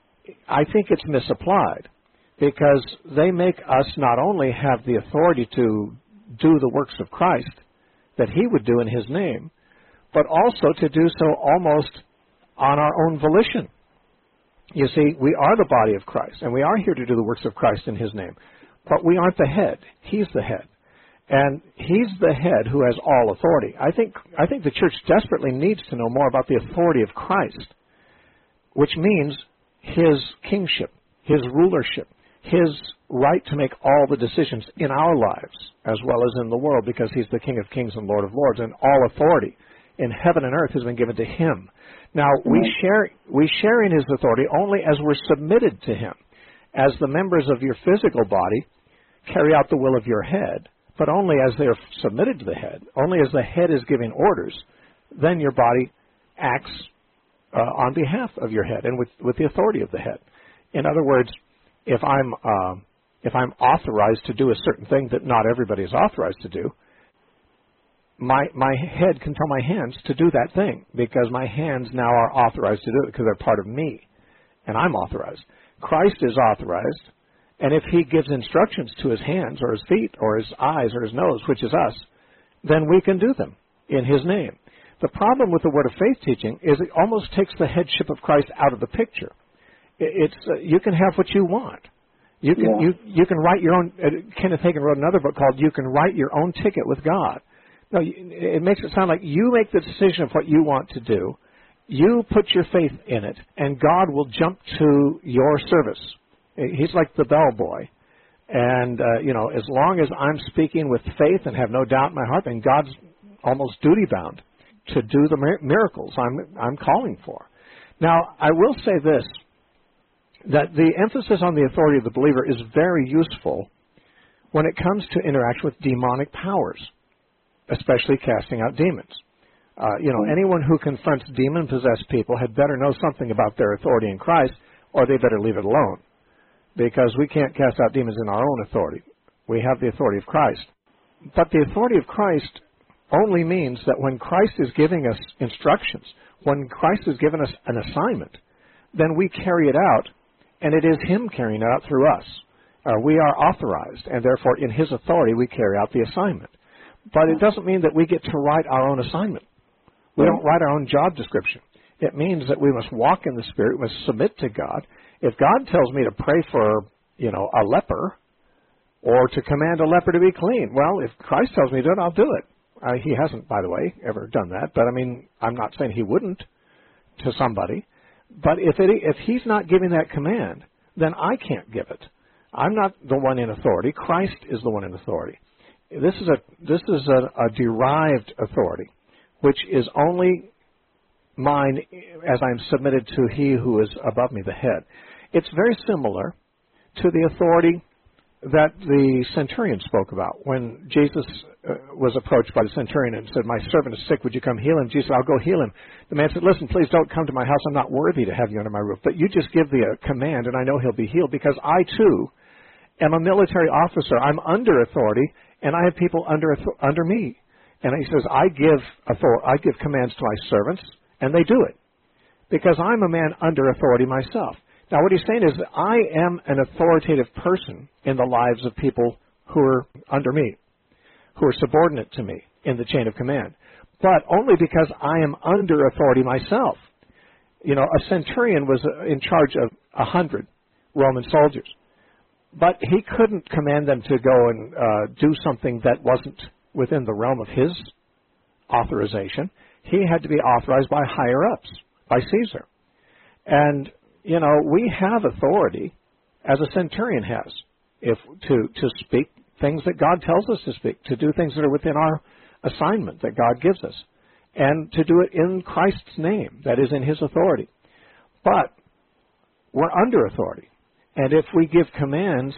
[SPEAKER 1] I think it's misapplied, because they make us not only have the authority to do the works of Christ that he would do in his name, but also to do so almost on our own volition. You see, we are the body of Christ, and we are here to do the works of Christ in his name. But we aren't the head. He's the head. And he's the head who has all authority. I think I think the church desperately needs to know more about the authority of Christ, which means his kingship, his rulership, his right to make all the decisions in our lives as well as in the world, because he's the King of kings and Lord of lords, and all authority in heaven and earth has been given to him. Now, we share we share in his authority only as we're submitted to him. As the members of your physical body carry out the will of your head, but only as they are submitted to the head, only as the head is giving orders, then your body acts uh, on behalf of your head and with, with the authority of the head. In other words, if I'm uh, if I'm authorized to do a certain thing that not everybody is authorized to do, my my head can tell my hands to do that thing, because my hands now are authorized to do it because they're part of me, and I'm authorized. Christ is authorized, and if he gives instructions to his hands or his feet or his eyes or his nose, which is us, then we can do them in his name. The problem with the Word of Faith teaching is it almost takes the headship of Christ out of the picture. It's uh, you can have what you want. You can
[SPEAKER 6] yeah.
[SPEAKER 1] you you can write your own. Uh, Kenneth Hagin wrote another book called "You Can Write Your Own Ticket with God." No, it makes it sound like you make the decision of what you want to do. You put your faith in it, and God will jump to your service. He's like the bellboy. And, uh, you know, as long as I'm speaking with faith and have no doubt in my heart, then God's almost duty-bound to do the miracles I'm, I'm calling for. Now, I will say this.
[SPEAKER 7] that the emphasis on the authority of the believer is very useful when it comes to interact with demonic powers, especially casting out demons. Uh, you know, anyone who confronts demon-possessed people had better know something about their authority in Christ, or they better leave it alone, because we can't cast out demons in our own authority. We have the authority of Christ. But the authority of Christ only means that when Christ is giving us instructions, when Christ has given us an assignment, then we carry it out, and it is Him carrying it out through us. Uh, we are authorized, and therefore in His authority we carry out the assignment. But it doesn't mean that we get to write our own assignment. We don't write our own job description. It means that we must walk in the Spirit, we must submit to God. If God tells me to pray for, you know, a leper, or to command a leper to be clean, well, if Christ tells me to do it, I'll do it. Uh, he hasn't, by the way, ever done that, but I mean, I'm not saying He wouldn't to somebody. But if it, if He's not giving that command, then I can't give it. I'm not the one in authority. Christ is the one in authority. This is a this is a, a derived authority, which is only mine as I'm submitted to He who is above me, the head. It's very similar to the authority that the centurion spoke about. When Jesus uh, was approached by the centurion and said, "My servant is sick, would you come heal him?" Jesus said, "I'll go heal him." The man said, "Listen, please don't come to my house. I'm not worthy to have you under my roof. But you just give the uh, command, and I know he'll be healed, because I, too, am a military officer. I'm under authority, and I have people under under me." And he says, I give author- I give commands to my servants, and they do it, because I'm a man under authority myself. Now, what he's saying is that I am an authoritative person in the lives of people who are under me, who are subordinate to me in the chain of command, but only because I am under authority myself. You know, a centurion was in charge of a hundred Roman soldiers, but he couldn't command them to go and uh, do something that wasn't within the realm of his authorization. He had to be authorized by higher-ups, by Caesar. And you know, we have authority, as a centurion has, if to, to speak things that God tells us to speak, to do things that are within our assignment that God gives us, and to do it in Christ's name, that is, in His authority. But we're under authority. And if we give commands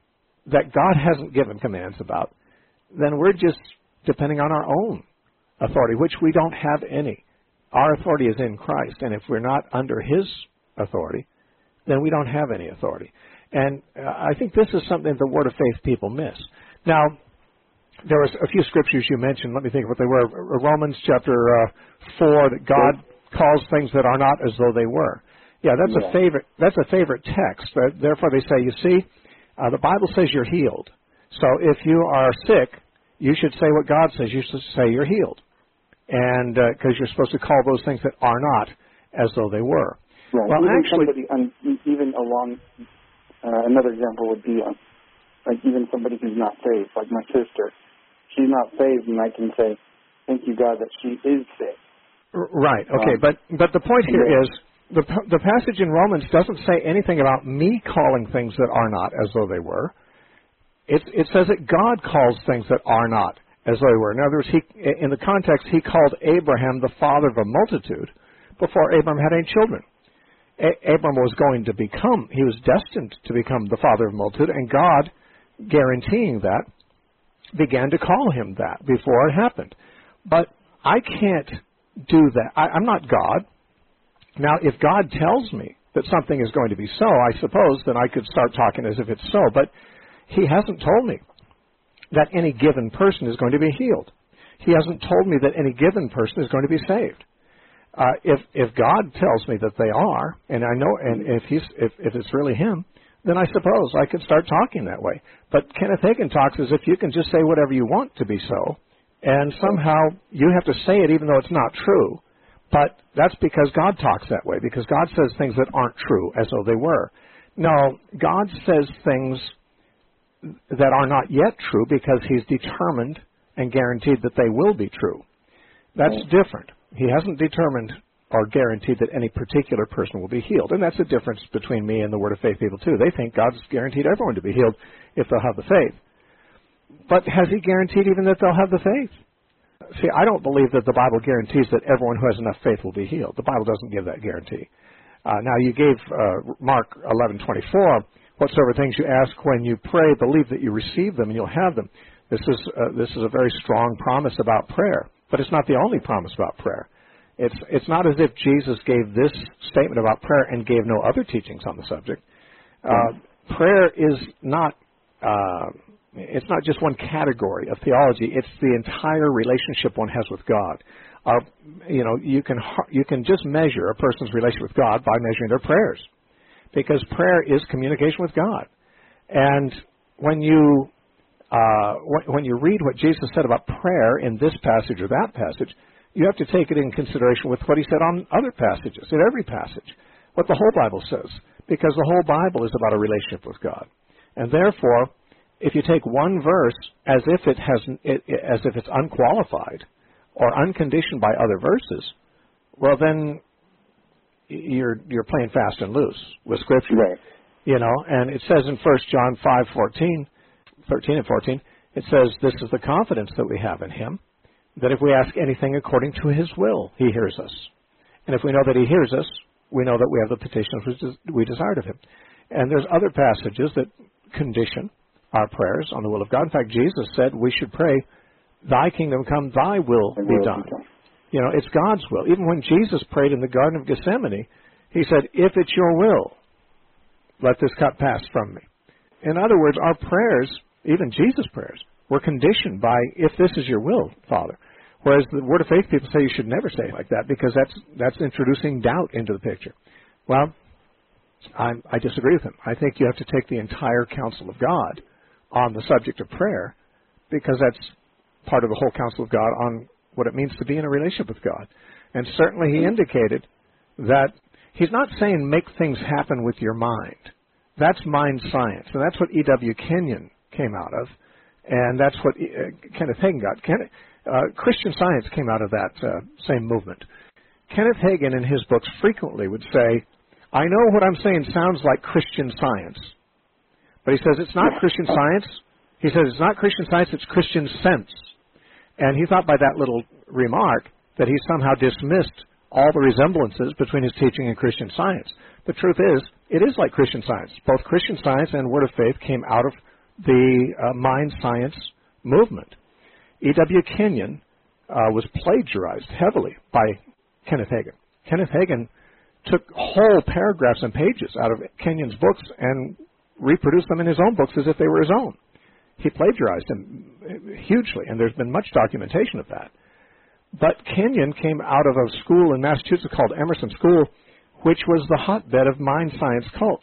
[SPEAKER 7] that God hasn't given commands about, then we're just depending on our own authority, which we don't have any. Our authority is in Christ, and if we're not under His authority, then we don't have any authority. And uh, I think this is something the Word of Faith people miss. Now, there was a few scriptures you mentioned. Let me think of what they were. Romans chapter uh, four, that God calls things that are not as though they were. Yeah, that's yeah. a favorite. That's a favorite text. Therefore, they say, you see, uh, the Bible says you're healed. So if you are sick, you should say what God says. You should say you're healed, and because uh, you're supposed to call those things that are not as though they were.
[SPEAKER 6] Right.
[SPEAKER 7] Well,
[SPEAKER 6] even
[SPEAKER 7] actually,
[SPEAKER 6] somebody, um, even along uh, another example would be uh, like even somebody who's not saved, like my sister. She's not saved, and I can say, "Thank you, God, that she is saved."
[SPEAKER 7] Right. Okay. Um, but but the point here yeah. is the the passage in Romans doesn't say anything about me calling things that are not as though they were. It it says that God calls things that are not as though they were. In other words, he in the context He called Abraham the father of a multitude before Abraham had any children. Abram was going to become, he was destined to become the father of a multitude, and God, guaranteeing that, began to call him that before it happened. But I can't do that. I, I'm not God. Now, if God tells me that something is going to be so, I suppose then I could start talking as if it's so, but He hasn't told me that any given person is going to be healed. He hasn't told me that any given person is going to be saved. Uh, if if God tells me that they are, and I know, and if he's if, if it's really Him, then I suppose I could start talking that way. But Kenneth Hagin talks as if you can just say whatever you want to be so, and somehow you have to say it even though it's not true. But that's because God talks that way, because God says things that aren't true as though they were. No, God says things that are not yet true because He's determined and guaranteed that they will be true. That's different. He hasn't determined or guaranteed that any particular person will be healed. And that's the difference between me and the Word of Faith people, too. They think God's guaranteed everyone to be healed if they'll have the faith. But has He guaranteed even that they'll have the faith? See, I don't believe that the Bible guarantees that everyone who has enough faith will be healed. The Bible doesn't give that guarantee. Uh, now, you gave uh, Mark eleven twenty-four, whatsoever things you ask when you pray, believe that you receive them and you'll have them. This is, uh, this is a very strong promise about prayer, but it's not the only promise about prayer. It's, it's not as if Jesus gave this statement about prayer and gave no other teachings on the subject. Uh, prayer is not, uh, it's not just one category of theology. It's the entire relationship one has with God. Uh, you know, you can you can just measure a person's relationship with God by measuring their prayers, because prayer is communication with God. And when you uh, when, when you read what Jesus said about prayer in this passage or that passage, you have to take it in consideration with what he said on other passages, in every passage, what the whole Bible says, because the whole Bible is about a relationship with God. And therefore, if you take one verse as if it has it, as if it's unqualified or unconditioned by other verses, well, then you're you're playing fast and loose with Scripture.
[SPEAKER 6] Right.
[SPEAKER 7] You know, and it says in First John five fourteen, thirteen and fourteen, it says, "This is the confidence that we have in Him, that if we ask anything according to His will, He hears us. And if we know that He hears us, we know that we have the petitions which we desired of Him." And there's other passages that condition our prayers on the will of God. In fact, Jesus said we should pray, "Thy kingdom come, Thy will be done." You know, it's God's will. Even when Jesus prayed in the Garden of Gethsemane, He said, "If it's your will, let this cup pass from me." In other words, our prayers, even Jesus' prayers, were conditioned by, "If this is your will, Father." Whereas the Word of Faith people say you should never say it like that, because that's that's introducing doubt into the picture. Well, I'm, I disagree with him. I think you have to take the entire counsel of God on the subject of prayer, because that's part of the whole counsel of God on what it means to be in a relationship with God. And certainly he indicated that he's not saying make things happen with your mind. That's mind science, and that's what E W Kenyon came out of, and that's what uh, Kenneth Hagin got. Ken, uh, Christian Science came out of that uh, same movement. Kenneth Hagin in his books frequently would say, "I know what I'm saying sounds like Christian Science," but he says it's not Christian Science. He says it's not Christian Science, it's Christian sense. And he thought by that little remark that he somehow dismissed all the resemblances between his teaching and Christian Science. The truth is, it is like Christian Science. Both Christian Science and Word of Faith came out of the uh, mind science movement. E W Kenyon uh, was plagiarized heavily by Kenneth Hagin. Kenneth Hagin took whole paragraphs and pages out of Kenyon's books and reproduced them in his own books as if they were his own. He plagiarized him hugely, and there's been much documentation of that. But Kenyon came out of a school in Massachusetts called Emerson School, which was the hotbed of mind science cults.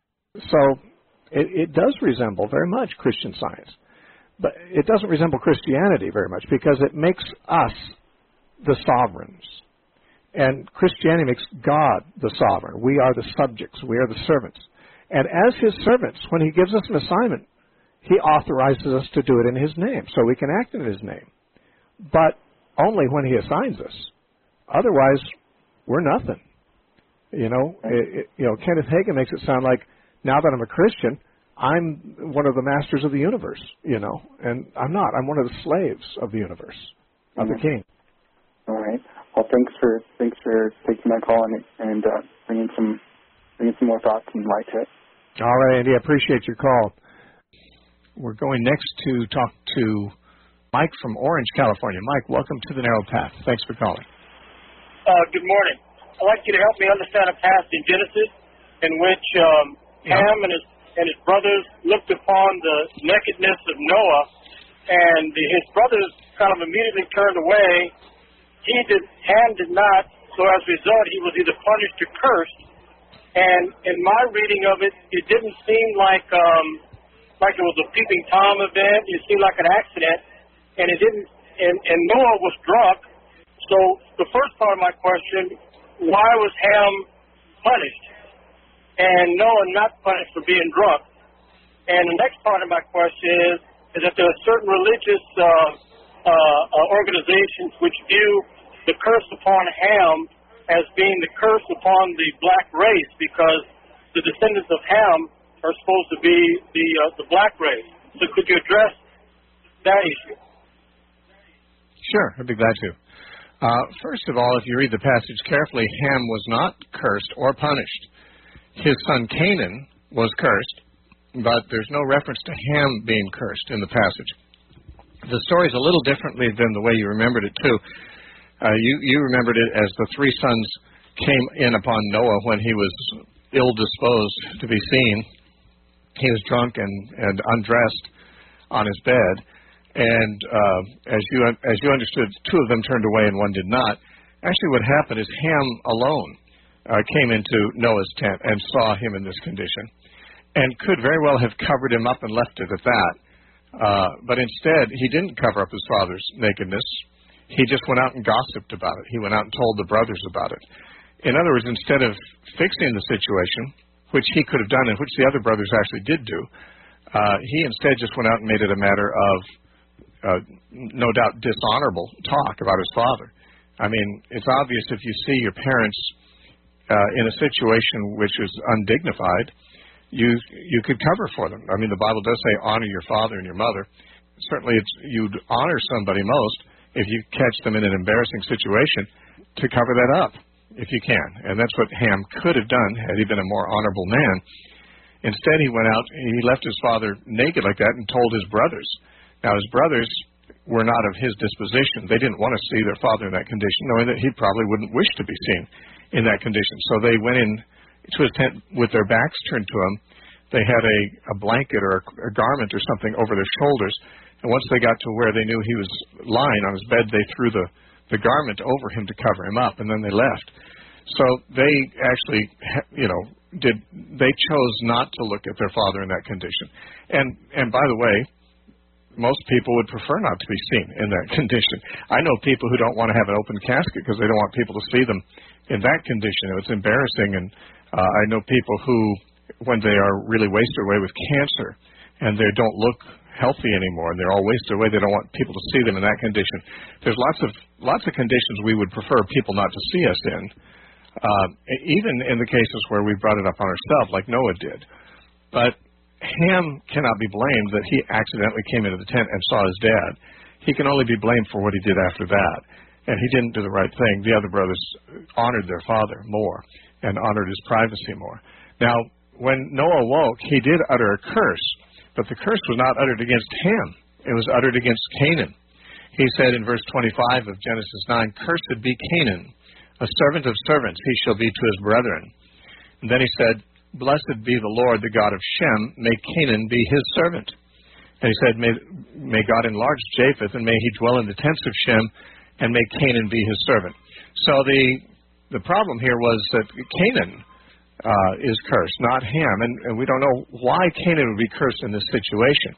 [SPEAKER 7] So it, it does resemble very much Christian Science. But it doesn't resemble Christianity very much, because it makes us the sovereigns. And Christianity makes God the sovereign. We are the subjects. We are the servants. And as His servants, when He gives us an assignment, He authorizes us to do it in His name, so we can act in His name. But only when He assigns us. Otherwise, we're nothing. You know, it, it, you know, Kenneth Hagin makes it sound like, now that I'm a Christian, I'm one of the masters of the universe, you know, and I'm not. I'm one of the slaves of the universe, of mm-hmm. the King.
[SPEAKER 6] All right. Well, thanks for thanks for taking my call and, and uh, bringing some bringing some more thoughts and light to it.
[SPEAKER 7] All right, Andy. I appreciate your call. We're going next to talk to Mike from Orange, California. Mike, welcome to the Narrow Path. Thanks for calling.
[SPEAKER 8] Uh, good morning. I'd like you to help me understand a passage in Genesis in which um, yeah. Ham and his and his brothers looked upon the nakedness of Noah, and the, his brothers kind of immediately turned away. He did, Ham did not, so as a result, he was either punished or cursed. And in my reading of it, it didn't seem like um, like it was a peeping Tom event. It seemed like an accident, and it didn't. And, and Noah was drunk. So the first part of my question: why was Ham punished, and Noah not punished for being drunk? And the next part of my question is, is that there are certain religious uh, uh, uh, organizations which view the curse upon Ham as being the curse upon the black race, because the descendants of Ham are supposed to be the uh, the black race. So could you address that issue?
[SPEAKER 1] Sure, I'd be glad to. Uh, first of all, if you read the passage carefully, Ham was not cursed or punished. His son Canaan was cursed, but there's no reference to Ham being cursed in the passage. The story's a little differently than the way you remembered it, too. Uh, you, you remembered it as the three sons came in upon Noah when he was ill-disposed to be seen. He was drunk and, and undressed on his bed. And uh, as you as you understood, two of them turned away and one did not. Actually, what happened is Ham alone uh, came into Noah's tent and saw him in this condition, and could very well have covered him up and left it at that. Uh, but instead, he didn't cover up his father's nakedness. He just went out and gossiped about it. He went out and told the brothers about it. In other words, instead of fixing the situation, which he could have done and which the other brothers actually did do, uh, he instead just went out and made it a matter of Uh, no doubt dishonorable talk about his father. I mean, it's obvious if you see your parents uh, in a situation which is undignified, you you could cover for them. I mean, the Bible does say honor your father and your mother. Certainly, it's, you'd honor somebody most if you catch them in an embarrassing situation to cover that up, if you can. And that's what Ham could have done had he been a more honorable man. Instead, he went out, he left his father naked like that and told his brothers. Now, his brothers were not of his disposition. They didn't want to see their father in that condition, knowing that he probably wouldn't wish to be seen in that condition. So they went in to his tent with their backs turned to him. They had a, a blanket or a, a garment or something over their shoulders. And once they got to where they knew he was lying on his bed, they threw the, the garment over him to cover him up, and then they left. So they actually, you know, did they chose not to look at their father in that condition. And and by the way, most people would prefer not to be seen in that condition. I know people who don't want to have an open casket because they don't want people to see them in that condition. It's embarrassing. And uh, I know people who, when they are really wasted away with cancer and they don't look healthy anymore and they're all wasted away, they don't want people to see them in that condition. There's lots of lots of conditions we would prefer people not to see us in, uh, even in the cases where we brought it up on ourselves, like Noah did. But Ham cannot be blamed that he accidentally came into the tent and saw his dad. He can only be blamed for what he did after that. And he didn't do the right thing. The other brothers honored their father more and honored his privacy more. Now, when Noah woke, he did utter a curse, but the curse was not uttered against Ham. It was uttered against Canaan. He said in verse twenty-five of Genesis nine, "Cursed be Canaan, a servant of servants he shall be to his brethren." And then he said, "Blessed be the Lord, the God of Shem, may Canaan be his servant." And he said, may, may God enlarge Japheth, and may he dwell in the tents of Shem, and may Canaan be his servant. So the the problem here was that Canaan uh, is cursed, not Ham. And, and we don't know why Canaan would be cursed in this situation.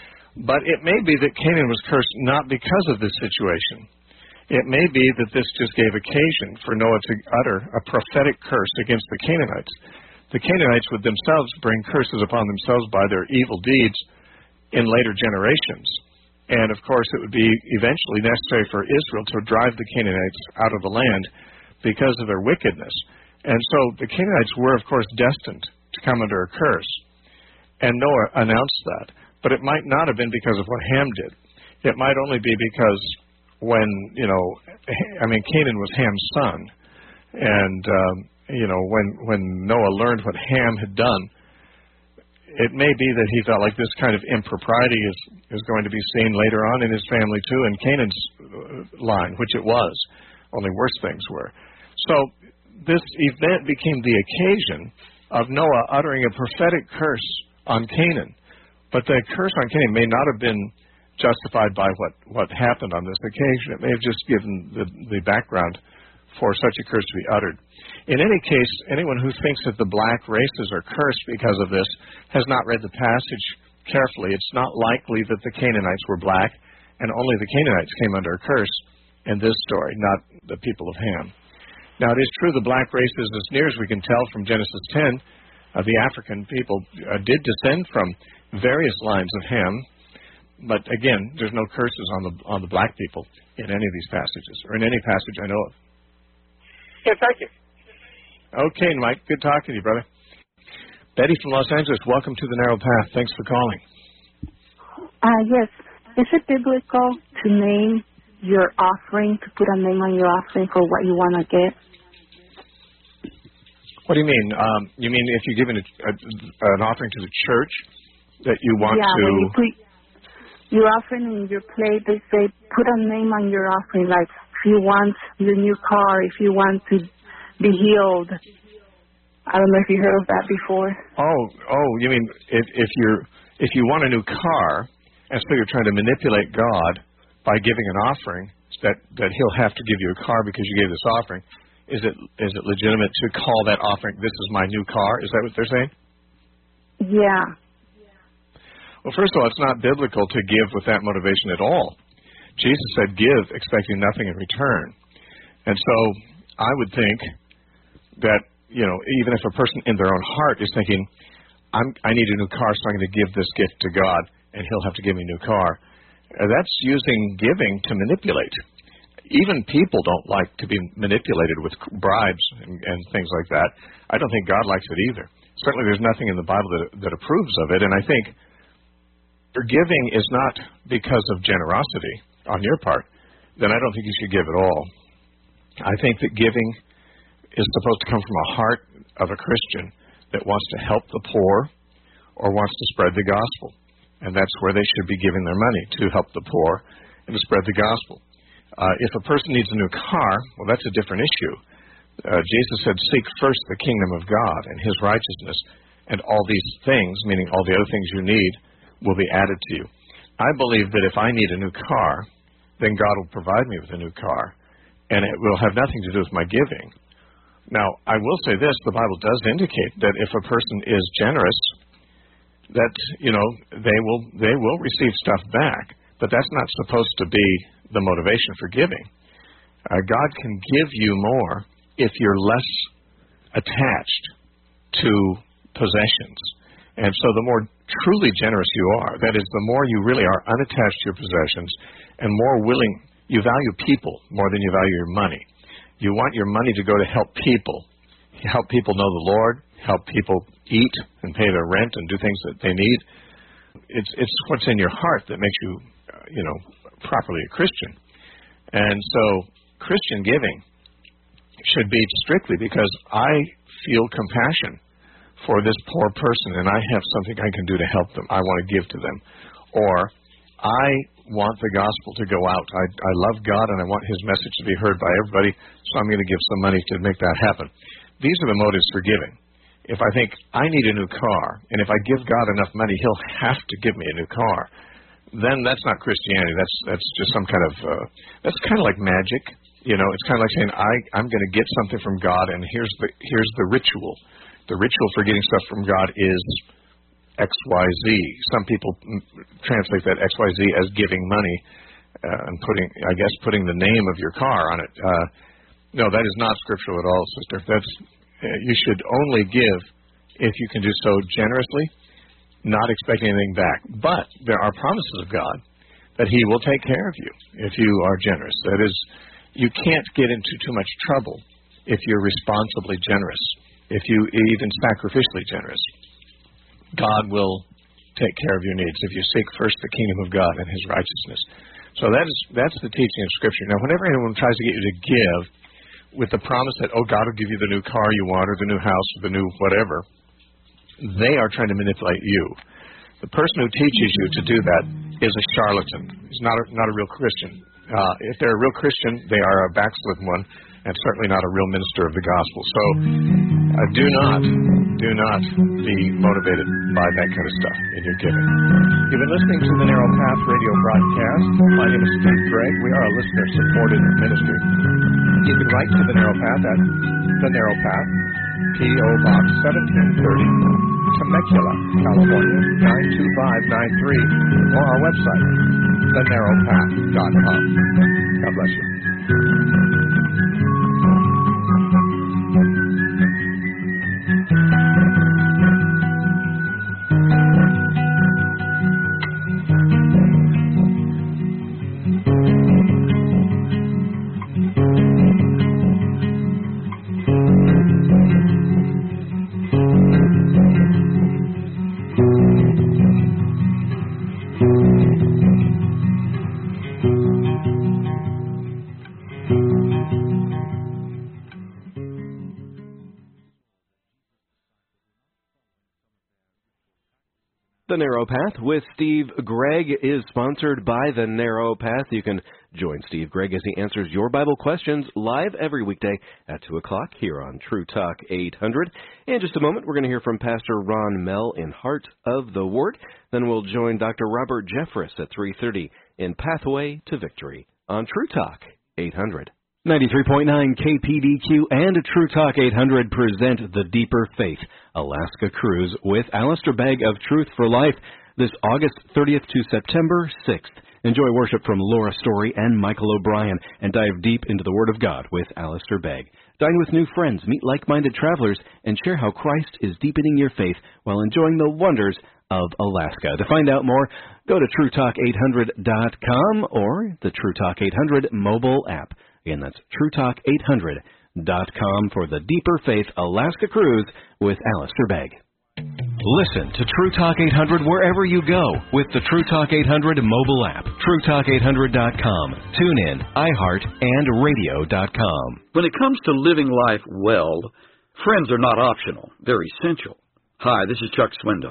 [SPEAKER 1] But it may be that Canaan was cursed not because of this situation. It may be that this just gave occasion for Noah to utter a prophetic curse against the Canaanites. The Canaanites would themselves bring curses upon themselves by their evil deeds in later generations. And, of course, it would be eventually necessary for Israel to drive the Canaanites out of the land because of their wickedness. And so the Canaanites were, of course, destined to come under a curse. And Noah announced that. But it might not have been because of what Ham did. It might only be because when, you know, I mean, Canaan was Ham's son. And, um, you know, when, when Noah learned what Ham had done, it may be that he felt like this kind of impropriety is, is going to be seen later on in his family, too, in Canaan's line, which it was. Only worse things were. So this event became the occasion of Noah uttering a prophetic curse on Canaan. But the curse on Canaan may not have been justified by what, what happened on this occasion. It may have just given the, the background for such a curse to be uttered. In any case, anyone who thinks that the black races are cursed because of this has not read the passage carefully. It's not likely that the Canaanites were black, and only the Canaanites came under a curse in this story, not the people of Ham. Now, it is true the black races, as near as we can tell from Genesis ten, uh, the African people uh, did descend from various lines of Ham, but again, there's no curses on the on the black people in any of these passages, or in any passage I know of.
[SPEAKER 8] Yeah, thank you.
[SPEAKER 1] Okay, Mike, good talking to you, brother. Betty from Los Angeles, welcome to the Narrow Path. Thanks for calling.
[SPEAKER 9] Uh, yes. Is it biblical to name your offering, to put a name on your offering for what you want to get?
[SPEAKER 1] What do you mean? Um, you mean if you're giving a, a, an offering to the church that you want
[SPEAKER 9] yeah,
[SPEAKER 1] to...
[SPEAKER 9] when you put your offering in your plate, they say put a name on your offering, like if you want your new car, if you want to be healed. I don't know if you heard of that before.
[SPEAKER 1] Oh, oh, you mean if, if you're if you want a new car, and so you're trying to manipulate God by giving an offering that, that He'll have to give you a car because you gave this offering, is it is it legitimate to call that offering, this is my new car? Is that what they're saying?
[SPEAKER 9] Yeah.
[SPEAKER 1] Well, first of all, it's not biblical to give with that motivation at all. Jesus said, give, expecting nothing in return. And so I would think that, you know, even if a person in their own heart is thinking, I'm, I need a new car, so I'm going to give this gift to God, and He'll have to give me a new car, uh, that's using giving to manipulate. Even people don't like to be manipulated with bribes and, and things like that. I don't think God likes it either. Certainly there's nothing in the Bible that, that approves of it, and I think your giving is not because of generosity on your part, then I don't think you should give at all. I think that giving is supposed to come from a heart of a Christian that wants to help the poor or wants to spread the gospel. And that's where they should be giving their money, to help the poor and to spread the gospel. Uh, if a person needs a new car, well, that's a different issue. Uh, Jesus said, seek first the kingdom of God and His righteousness, and all these things, meaning all the other things you need, will be added to you. I believe that if I need a new car, then God will provide me with a new car, and it will have nothing to do with my giving. Now, I will say this, the Bible does indicate that if a person is generous, that, you know, they will they will receive stuff back, but that's not supposed to be the motivation for giving. Uh, God can give you more if you're less attached to possessions. And so the more truly generous you are, that is, the more you really are unattached to your possessions and more willing, you value people more than you value your money. You want your money to go to help people, help people know the Lord, help people eat and pay their rent and do things that they need. It's it's what's in your heart that makes you, uh, you know, properly a Christian. And so Christian giving should be strictly because I feel compassion for this poor person and I have something I can do to help them. I want to give to them. Or I want the gospel to go out. I, I love God and I want His message to be heard by everybody, so I'm going to give some money to make that happen. These are the motives for giving. If I think I need a new car, and if I give God enough money, He'll have to give me a new car, then that's not Christianity. That's that's just some kind of, uh, that's kind of like magic. You know, it's kind of like saying, I, I'm going to get something from God, and here's the here's the ritual. The ritual for getting stuff from God is X Y Z. Some people translate that X Y Z as giving money uh, and putting, I guess, putting the name of your car on it. Uh, no, that is not scriptural at all, sister. That's uh, you should only give if you can do so generously, not expecting anything back. But there are promises of God that He will take care of you if you are generous. That is, you can't get into too much trouble if you're responsibly generous, if you even sacrificially generous. God will take care of your needs if you seek first the kingdom of God and His righteousness. So that is that's the teaching of Scripture. Now, whenever anyone tries to get you to give with the promise that, oh, God will give you the new car you want or the new house or the new whatever, they are trying to manipulate you. The person who teaches you to do that is a charlatan. He's not a, not a real Christian. Uh, if they're a real Christian, they are a backslidden one, and certainly not a real minister of the gospel. So uh, do not, do not be motivated by that kind of stuff in your giving. You've been listening to the Narrow Path radio broadcast. My name is Steve Gregg. We are a listener-supported ministry. You can write to the Narrow Path at the Narrow Path, P O Box seventeen thirty, Temecula, California, nine two five nine three, or our website, the narrow path dot com. God bless you.
[SPEAKER 10] The Narrow Path with Steve Gregg is sponsored by The Narrow Path. You can join Steve Gregg as he answers your Bible questions live every weekday at two o'clock here on True Talk eight hundred. In just a moment, we're going to hear from Pastor Ron Mell in Heart of the Word. Then we'll join Doctor Robert Jeffress at three thirty in Pathway to Victory on True Talk eight hundred. ninety-three point nine K P D Q and True Talk eight hundred present The Deeper Faith Alaska Cruise with Alistair Begg of Truth for Life this August thirtieth to September sixth. Enjoy worship from Laura Story and Michael O'Brien and dive deep into the Word of God with Alistair Begg. Dine with new friends, meet like-minded travelers, and share how Christ is deepening your faith while enjoying the wonders of Alaska. To find out more, go to True Talk eight hundred dot com or the True Talk eight hundred mobile app. Again, that's True Talk eight hundred dot com for the Deeper Faith Alaska Cruise with Alistair Begg. Listen to True Talk eight hundred wherever you go with the True Talk eight hundred mobile app, True Talk eight hundred dot com, TuneIn, iHeart, and radio dot com.
[SPEAKER 11] When it comes to living life well, friends are not optional. They're essential. Hi, this is Chuck Swindoll.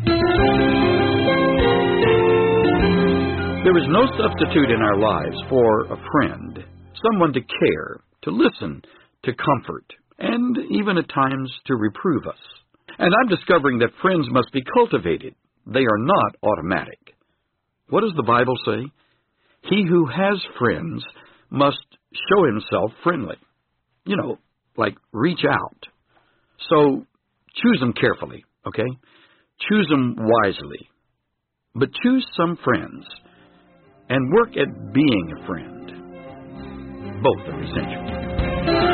[SPEAKER 11] There is no substitute in our lives for a friend, someone to care, to listen, to comfort, and even at times to reprove us. And I'm discovering that friends must be cultivated. They are not automatic. What does the Bible say? He who has friends must show himself friendly. You know, like reach out. So choose them carefully, okay? Choose them wisely. But choose some friends and work at being a friend. Both are essential.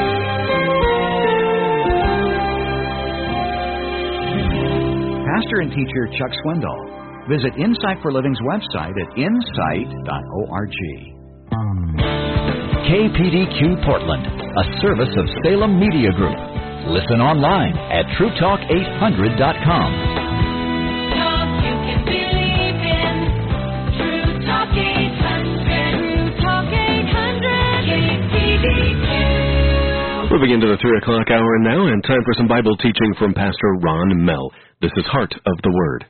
[SPEAKER 12] Pastor and teacher Chuck Swindoll. Visit Insight for Living's website at insight dot org. K P D Q Portland, a service of Salem Media Group. Listen online at true talk eight hundred dot com.
[SPEAKER 10] We're beginning to the three o'clock hour now, and time for some Bible teaching from Pastor Ron Mell. This is Heart of the Word.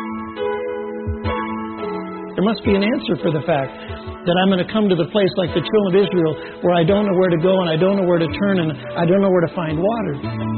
[SPEAKER 13] There must be an answer for the fact that I'm going to come to the place like the children of Israel where I don't know where to go and I don't know where to turn and I don't know where to find water.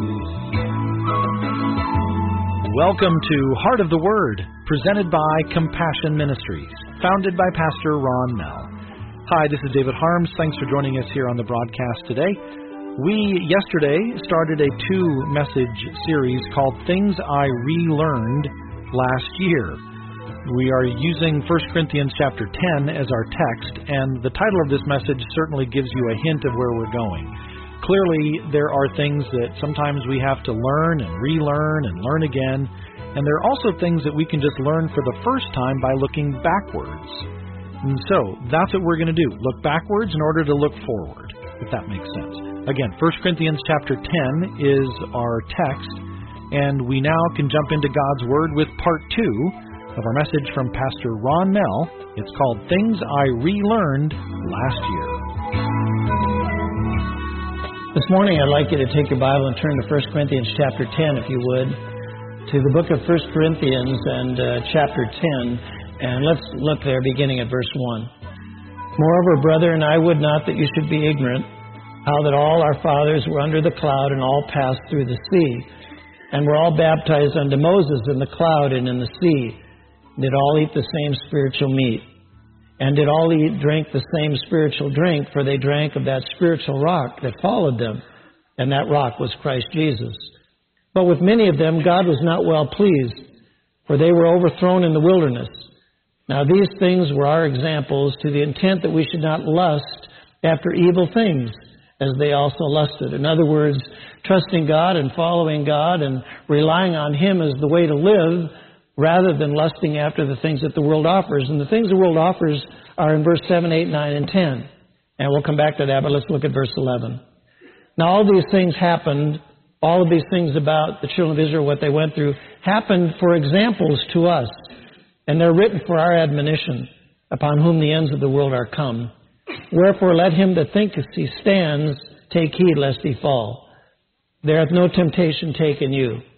[SPEAKER 14] Welcome to Heart of the Word, presented by Compassion Ministries, founded by Pastor Ron Mell. Hi, this is David Harms. Thanks for joining us here on the broadcast today. We, yesterday, started a two-message series called Things I Relearned Last Year. We are using First Corinthians chapter ten as our text, and the title of this message certainly gives you a hint of where we're going. Clearly, there are things that sometimes we have to learn and relearn and learn again, and there are also things that we can just learn for the first time by looking backwards. And so, that's what we're going to do, look backwards in order to look forward, if that makes sense. Again, First Corinthians chapter ten is our text, and we now can jump into God's Word with part two of our message from Pastor Ron Mell. It's called Things I Relearned Last Year.
[SPEAKER 13] This morning I'd like you to take your Bible and turn to First Corinthians chapter ten, if you would, to the book of First Corinthians and uh, chapter ten, and let's look there beginning at verse one. Moreover, brethren, I would not that you should be ignorant, how that all our fathers were under the cloud and all passed through the sea, and were all baptized unto Moses in the cloud and in the sea, did all eat the same spiritual meat, and did all eat drink the same spiritual drink, for they drank of that spiritual rock that followed them, and that rock was Christ Jesus. But with many of them God was not well pleased, for they were overthrown in the wilderness. Now these things were our examples, to the intent that we should not lust after evil things, as they also lusted. In other words, trusting God and following God and relying on Him as the way to live, rather than lusting after the things that the world offers. And the things the world offers are in verse seven, eight, nine, and ten. And we'll come back to that, but let's look at verse eleven. Now all these things happened, all of these things about the children of Israel, what they went through, happened for examples to us. And they're written for our admonition, upon whom the ends of the world are come. Wherefore let him that thinketh he stands take heed lest he fall. There hath no temptation taken you,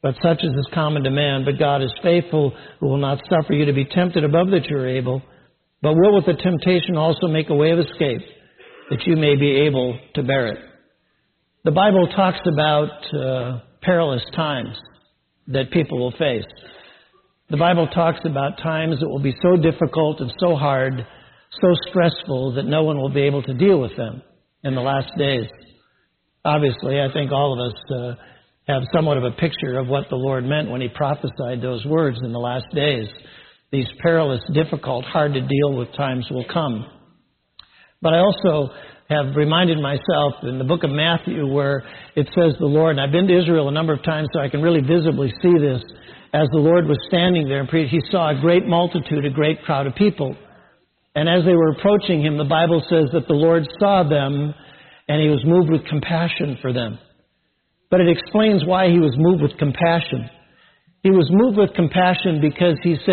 [SPEAKER 13] But such is this common demand. But God is faithful, who will not suffer you to be tempted above that you are able, but will with the temptation also make a way of escape, that you may be able to bear it. The Bible talks about uh, perilous times that people will face. The Bible talks about times that will be so difficult and so hard, so stressful that no one will be able to deal with them in the last days. Obviously, I think all of us uh, have somewhat of a picture of what the Lord meant when He prophesied those words in the last days. These perilous, difficult, hard to deal with times will come. But I also have reminded myself in the book of Matthew where it says the Lord, and I've been to Israel a number of times so I can really visibly see this, as the Lord was standing there and preaching, He saw a great multitude, a great crowd of people. And as they were approaching Him, the Bible says that the Lord saw them and He was moved with compassion for them. But it explains why He was moved with compassion. He was moved with compassion because He said,